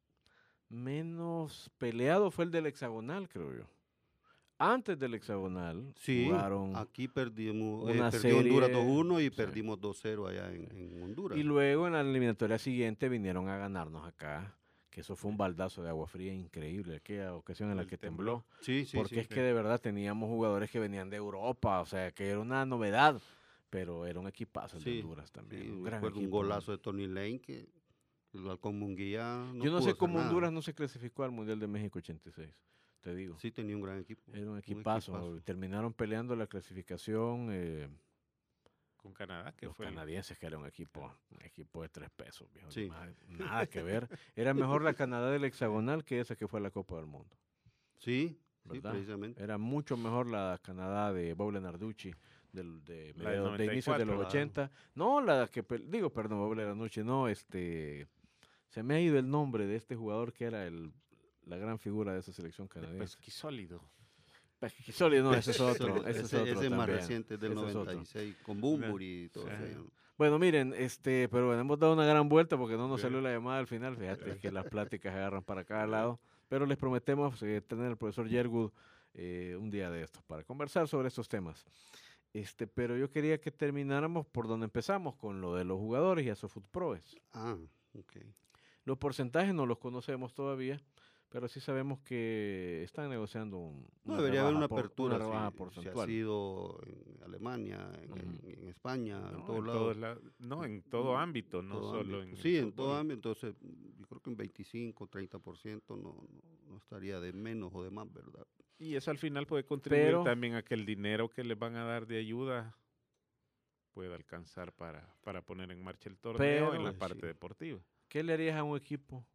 Speaker 3: menos peleado fue el del hexagonal, creo yo. Antes del hexagonal
Speaker 4: Sí,
Speaker 3: jugaron
Speaker 4: aquí perdimos, eh,
Speaker 3: una
Speaker 4: perdió Honduras
Speaker 3: serie-
Speaker 4: dos uno y
Speaker 3: sí.
Speaker 4: perdimos dos cero allá en, en Honduras.
Speaker 3: y luego en la eliminatoria siguiente vinieron a ganarnos acá, que eso fue un baldazo de agua fría increíble, aquella ocasión en la
Speaker 5: El
Speaker 3: que
Speaker 5: temblor.
Speaker 3: tembló.
Speaker 4: Sí, sí,
Speaker 3: porque
Speaker 4: sí.
Speaker 3: es que de verdad teníamos jugadores que venían de Europa, o sea, que era una novedad, pero era un equipazo el de
Speaker 4: Sí,
Speaker 3: Honduras también.
Speaker 4: Sí,
Speaker 3: un
Speaker 4: me
Speaker 3: gran
Speaker 4: acuerdo un
Speaker 3: equipo, ¿no?
Speaker 4: golazo de Tony Lane que el Halcón Munguía no
Speaker 3: Yo no
Speaker 4: pudo
Speaker 3: sé
Speaker 4: hacer
Speaker 3: cómo
Speaker 4: nada.
Speaker 3: Honduras no se clasificó al Mundial de México ochenta y seis, te digo.
Speaker 4: Sí tenía un gran equipo.
Speaker 3: Era un equipazo.
Speaker 4: equipazo.
Speaker 3: Terminaron peleando la clasificación eh,
Speaker 5: Con Canadá, que
Speaker 3: los
Speaker 5: fue el-
Speaker 3: canadienses, que era un equipo, un equipo de tres pesos. Viejo,
Speaker 4: Sí.
Speaker 3: nada, nada que ver. Era mejor la Canadá del hexagonal que esa que fue a la Copa del Mundo.
Speaker 4: Sí, sí,
Speaker 3: ¿Verdad?
Speaker 4: precisamente.
Speaker 3: Era mucho mejor la Canadá de Boble Narducci, del, de,
Speaker 5: La del
Speaker 3: mediados- de inicios de los
Speaker 4: noventa y cuatro,
Speaker 3: ochenta. No, la que, pe- digo, perdón, Boble Narducci, no, este, se me ha ido el nombre de este jugador que era el, la gran figura de esa selección
Speaker 5: de
Speaker 3: canadiense.
Speaker 5: Pesquisólido.
Speaker 3: Pesquisoli, no, ese es otro.
Speaker 4: ese,
Speaker 3: ese es
Speaker 4: ese
Speaker 3: otro
Speaker 4: es más
Speaker 3: también.
Speaker 4: reciente, del
Speaker 3: Ese es otro.
Speaker 4: noventa y seis, con Bumburi y todo
Speaker 5: Sí.
Speaker 4: eso.
Speaker 3: Bueno, miren, este, pero bueno, hemos dado una gran vuelta porque no nos
Speaker 5: Sí.
Speaker 3: salió la llamada al final. Fíjate que las pláticas agarran para cada lado. Pero les prometemos eh, tener al profesor Yergud eh, un día de estos para conversar sobre estos temas. Este, pero yo quería que termináramos por donde empezamos, con lo de los jugadores y Asofut Proes.
Speaker 4: Ah, ok.
Speaker 3: Los porcentajes no los conocemos todavía, pero sí sabemos que están negociando un,
Speaker 4: No,
Speaker 3: una
Speaker 4: debería haber
Speaker 3: rebaja
Speaker 4: una
Speaker 3: por-
Speaker 4: apertura.
Speaker 3: una rebaja
Speaker 4: si, si ha
Speaker 3: porcentual.
Speaker 4: sido en Alemania, en,
Speaker 3: Ujú.
Speaker 4: en España, en
Speaker 5: No,
Speaker 4: todos
Speaker 5: en
Speaker 4: lados.
Speaker 5: todos la- no, en todo
Speaker 4: Mm,
Speaker 5: ámbito, no
Speaker 4: todo
Speaker 5: solo
Speaker 4: ámbito.
Speaker 5: en
Speaker 4: Sí,
Speaker 5: el
Speaker 4: en todo
Speaker 5: fútbol.
Speaker 4: ámbito. Entonces, yo creo que en veinticinco, treinta por ciento no, no, no estaría de menos o de más, ¿verdad?
Speaker 5: Y eso al final puede contribuir
Speaker 3: Pero-
Speaker 5: también a que el dinero que les van a dar de ayuda pueda alcanzar para, para poner en marcha el torneo
Speaker 3: Pero-
Speaker 5: en la
Speaker 4: Pues,
Speaker 5: parte
Speaker 4: sí.
Speaker 5: deportiva.
Speaker 3: ¿Qué le harías a un equipo?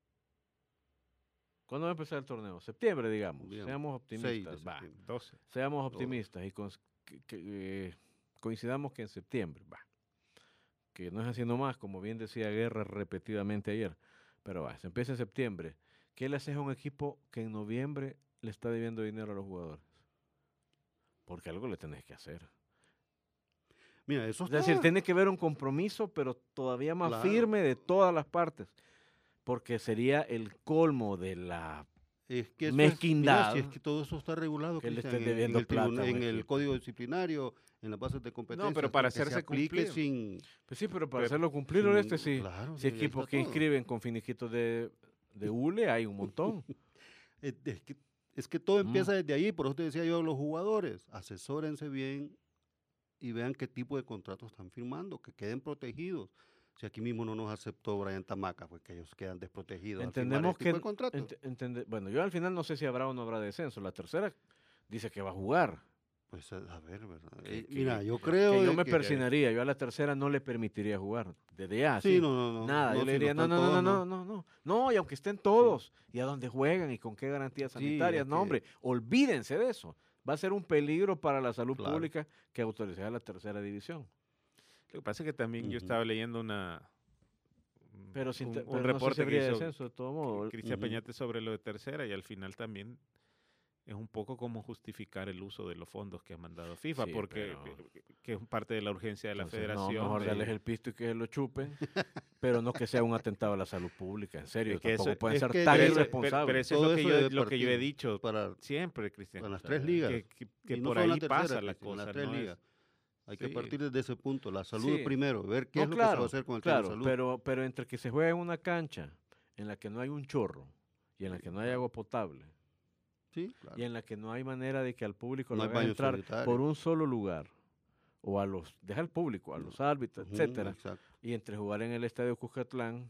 Speaker 3: ¿Cuándo va a empezar el torneo? Septiembre, digamos.
Speaker 4: Digamos,
Speaker 3: Seamos
Speaker 4: seis de
Speaker 3: optimistas. Va.
Speaker 4: septiembre.
Speaker 5: doce.
Speaker 3: Seamos
Speaker 4: Doce.
Speaker 3: optimistas y cons- que- que, eh, coincidamos que en septiembre. Va. Que no es haciendo más, como bien decía Guerra repetidamente ayer. Pero va, se empieza en septiembre. ¿Qué le haces a un equipo que en noviembre le está debiendo dinero a los jugadores? Porque algo le tenés que hacer.
Speaker 4: Mira, eso
Speaker 3: Es
Speaker 4: está...
Speaker 3: decir, tiene que haber un compromiso, pero todavía más
Speaker 4: Claro.
Speaker 3: firme de todas las partes. Porque sería el colmo de la...
Speaker 4: Es que eso
Speaker 3: mezquindad.
Speaker 4: Es, mira, si es que todo eso está regulado,
Speaker 3: Que le
Speaker 4: Cristian,
Speaker 3: estén
Speaker 4: en- en,
Speaker 3: debiendo
Speaker 4: el
Speaker 3: plata
Speaker 4: tribuna-
Speaker 3: a un
Speaker 4: en el
Speaker 3: equipo.
Speaker 4: código disciplinario, en las bases de competencia.
Speaker 5: pero para
Speaker 4: que se
Speaker 5: hacerse
Speaker 4: aplique
Speaker 5: cumplir.
Speaker 4: sin...
Speaker 3: Pues sí, pero para
Speaker 5: Pero-
Speaker 3: hacerlo cumplir,
Speaker 4: sin-
Speaker 3: este sí.
Speaker 4: Claro,
Speaker 3: Si
Speaker 4: sí, ahí
Speaker 3: equipos
Speaker 4: está
Speaker 3: que
Speaker 4: todo.
Speaker 3: inscriben con finiquitos de, de hule, hay un montón.
Speaker 4: Es, es que, es que todo
Speaker 3: Mm.
Speaker 4: empieza desde ahí, por eso te decía yo a los jugadores, asesórense bien y vean qué tipo de contratos están firmando, que queden protegidos. Si aquí mismo no nos aceptó Brian Tamaca, pues que ellos quedan desprotegidos. al firmar
Speaker 3: Entendemos
Speaker 4: ese
Speaker 3: que...
Speaker 4: tipo de contratos.
Speaker 3: ent- entende- bueno, yo al final no sé si habrá o no habrá descenso. La tercera dice que va a jugar.
Speaker 4: Pues a a ver, ¿verdad?
Speaker 3: Que-
Speaker 4: Eh,
Speaker 3: que-
Speaker 4: mira, yo
Speaker 3: que
Speaker 4: creo...
Speaker 3: yo
Speaker 4: de
Speaker 3: me
Speaker 4: que-
Speaker 3: persinaría. Yo a la tercera no le permitiría jugar. Desde ya,
Speaker 4: Sí,
Speaker 3: sí.
Speaker 4: no, no, no.
Speaker 3: Nada,
Speaker 4: no,
Speaker 3: yo le
Speaker 4: si
Speaker 3: diría, no,
Speaker 4: están
Speaker 3: no, no,
Speaker 4: todos,
Speaker 3: no, no, no, no, no, y aunque estén todos, y a dónde juegan y con qué garantías
Speaker 4: Sí,
Speaker 3: sanitarias,
Speaker 4: es
Speaker 3: no,
Speaker 4: que-
Speaker 3: hombre, olvídense de eso. Va a ser un peligro para la salud
Speaker 4: Claro.
Speaker 3: pública que autorice a la tercera división.
Speaker 5: Lo que pasa es que también yo
Speaker 4: Ujú.
Speaker 5: estaba leyendo una un-
Speaker 3: Pero, sin
Speaker 5: un,
Speaker 3: te-
Speaker 5: un
Speaker 3: pero no sé si
Speaker 5: reporte que
Speaker 3: habría
Speaker 5: hizo
Speaker 3: descenso de todo modo.
Speaker 5: Cristian
Speaker 4: Ujú.
Speaker 5: Peñate sobre lo de tercera y al final también es un poco como justificar el uso de los fondos que ha mandado FIFA,
Speaker 3: Sí,
Speaker 5: porque
Speaker 3: pero-
Speaker 5: que- que es parte de la urgencia de la
Speaker 3: Entonces,
Speaker 5: federación.
Speaker 3: No, mejor
Speaker 5: de-
Speaker 3: darles el pisto y que lo chupen, pero no que sea un atentado a la salud pública, en serio,
Speaker 5: Es que
Speaker 3: tampoco
Speaker 5: eso-
Speaker 3: pueden
Speaker 4: es
Speaker 3: ser
Speaker 4: que
Speaker 3: tan
Speaker 5: pero,
Speaker 4: debe-
Speaker 5: eso-
Speaker 3: irresponsables.
Speaker 5: pero eso es
Speaker 4: Todo
Speaker 5: lo que,
Speaker 4: eso
Speaker 5: yo,
Speaker 4: debe
Speaker 5: lo que yo he
Speaker 4: partir
Speaker 5: dicho
Speaker 4: para
Speaker 5: siempre, Cristian.
Speaker 4: para las
Speaker 5: o sea,
Speaker 4: tres ligas.
Speaker 5: Que, que- que
Speaker 4: y no
Speaker 5: por
Speaker 4: solo
Speaker 5: ahí
Speaker 4: la tercera,
Speaker 5: pasa la
Speaker 4: Cristian, en
Speaker 5: cosa.
Speaker 4: las tres
Speaker 5: no es-
Speaker 4: ligas. Hay que
Speaker 5: Sí.
Speaker 4: partir desde ese punto. La salud
Speaker 3: Sí.
Speaker 4: primero, ver qué
Speaker 3: No,
Speaker 4: es lo que
Speaker 3: claro,
Speaker 4: se va a hacer con el
Speaker 3: claro,
Speaker 4: tema de salud.
Speaker 3: pero, pero entre que se juega en una cancha en la que no hay un chorro y en la que no hay agua potable
Speaker 4: Sí, claro.
Speaker 3: y en la que no hay manera de que al público
Speaker 4: No
Speaker 3: lo
Speaker 4: hay
Speaker 3: hagan
Speaker 4: baño
Speaker 3: entrar
Speaker 4: sanitario.
Speaker 3: por un solo lugar o a los, deja al público, a los árbitros,
Speaker 4: Ujú,
Speaker 3: etcétera,
Speaker 4: exacto.
Speaker 3: y entre jugar en el estadio Cuscatlán,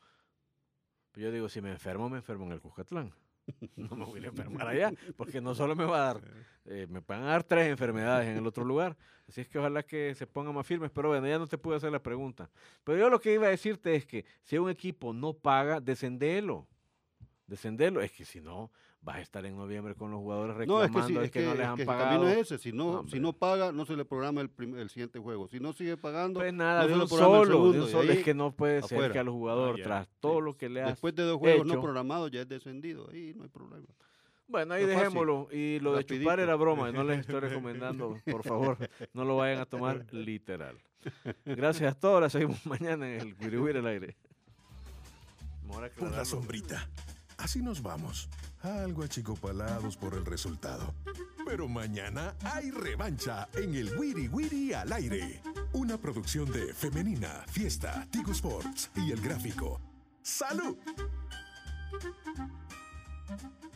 Speaker 3: pues yo digo, si me enfermo, me enfermo en el Cuscatlán. No me voy a enfermar allá, porque no solo me va a dar, eh, me van a dar tres enfermedades en el otro lugar. Así es que ojalá que se pongan más firmes, pero bueno, ya no te pude hacer la pregunta. Pero yo lo que iba a decirte es que si un equipo no paga, descendelo. Descendelo. Es que si no, vas a estar en noviembre con los jugadores
Speaker 4: No,
Speaker 3: reclamando
Speaker 4: es que, sí,
Speaker 3: de
Speaker 4: es
Speaker 3: que,
Speaker 4: que,
Speaker 3: no les
Speaker 4: es
Speaker 3: han
Speaker 4: que el
Speaker 3: pagado.
Speaker 4: camino es ese. Si no,
Speaker 3: Hombre.
Speaker 4: si no paga, no se le programa el, prim- el siguiente juego. Si no sigue pagando,
Speaker 3: Pues nada,
Speaker 4: no
Speaker 3: de
Speaker 4: se le
Speaker 3: un
Speaker 4: programa el
Speaker 3: solo, de un
Speaker 4: segundo, y
Speaker 3: solo.
Speaker 4: ahí
Speaker 3: Es que no puede ser
Speaker 4: afuera.
Speaker 3: que a los jugadores,
Speaker 5: Ah, ya,
Speaker 3: tras
Speaker 5: sí.
Speaker 3: todo lo que le has
Speaker 4: después de dos juegos
Speaker 3: hecho.
Speaker 4: no programados, ya es descendido. Ahí no hay problema.
Speaker 3: Bueno, ahí
Speaker 4: Está fácil,
Speaker 3: dejémoslo. Y lo de chupar
Speaker 4: rapidito.
Speaker 3: era broma. No les estoy recomendando. Por favor, no lo vayan a tomar literal. Gracias a todos. La seguimos mañana en el Wiri Wiri al aire. Mejor
Speaker 1: Por la
Speaker 3: aclararlo.
Speaker 1: sombrita. Así nos vamos. Algo achicopalados por el resultado. Pero mañana hay revancha en el Wiri Wiri al aire. Una producción de Femenina, Fiesta, Tigo Sports y El Gráfico. ¡Salud!
Speaker 8: Thank you.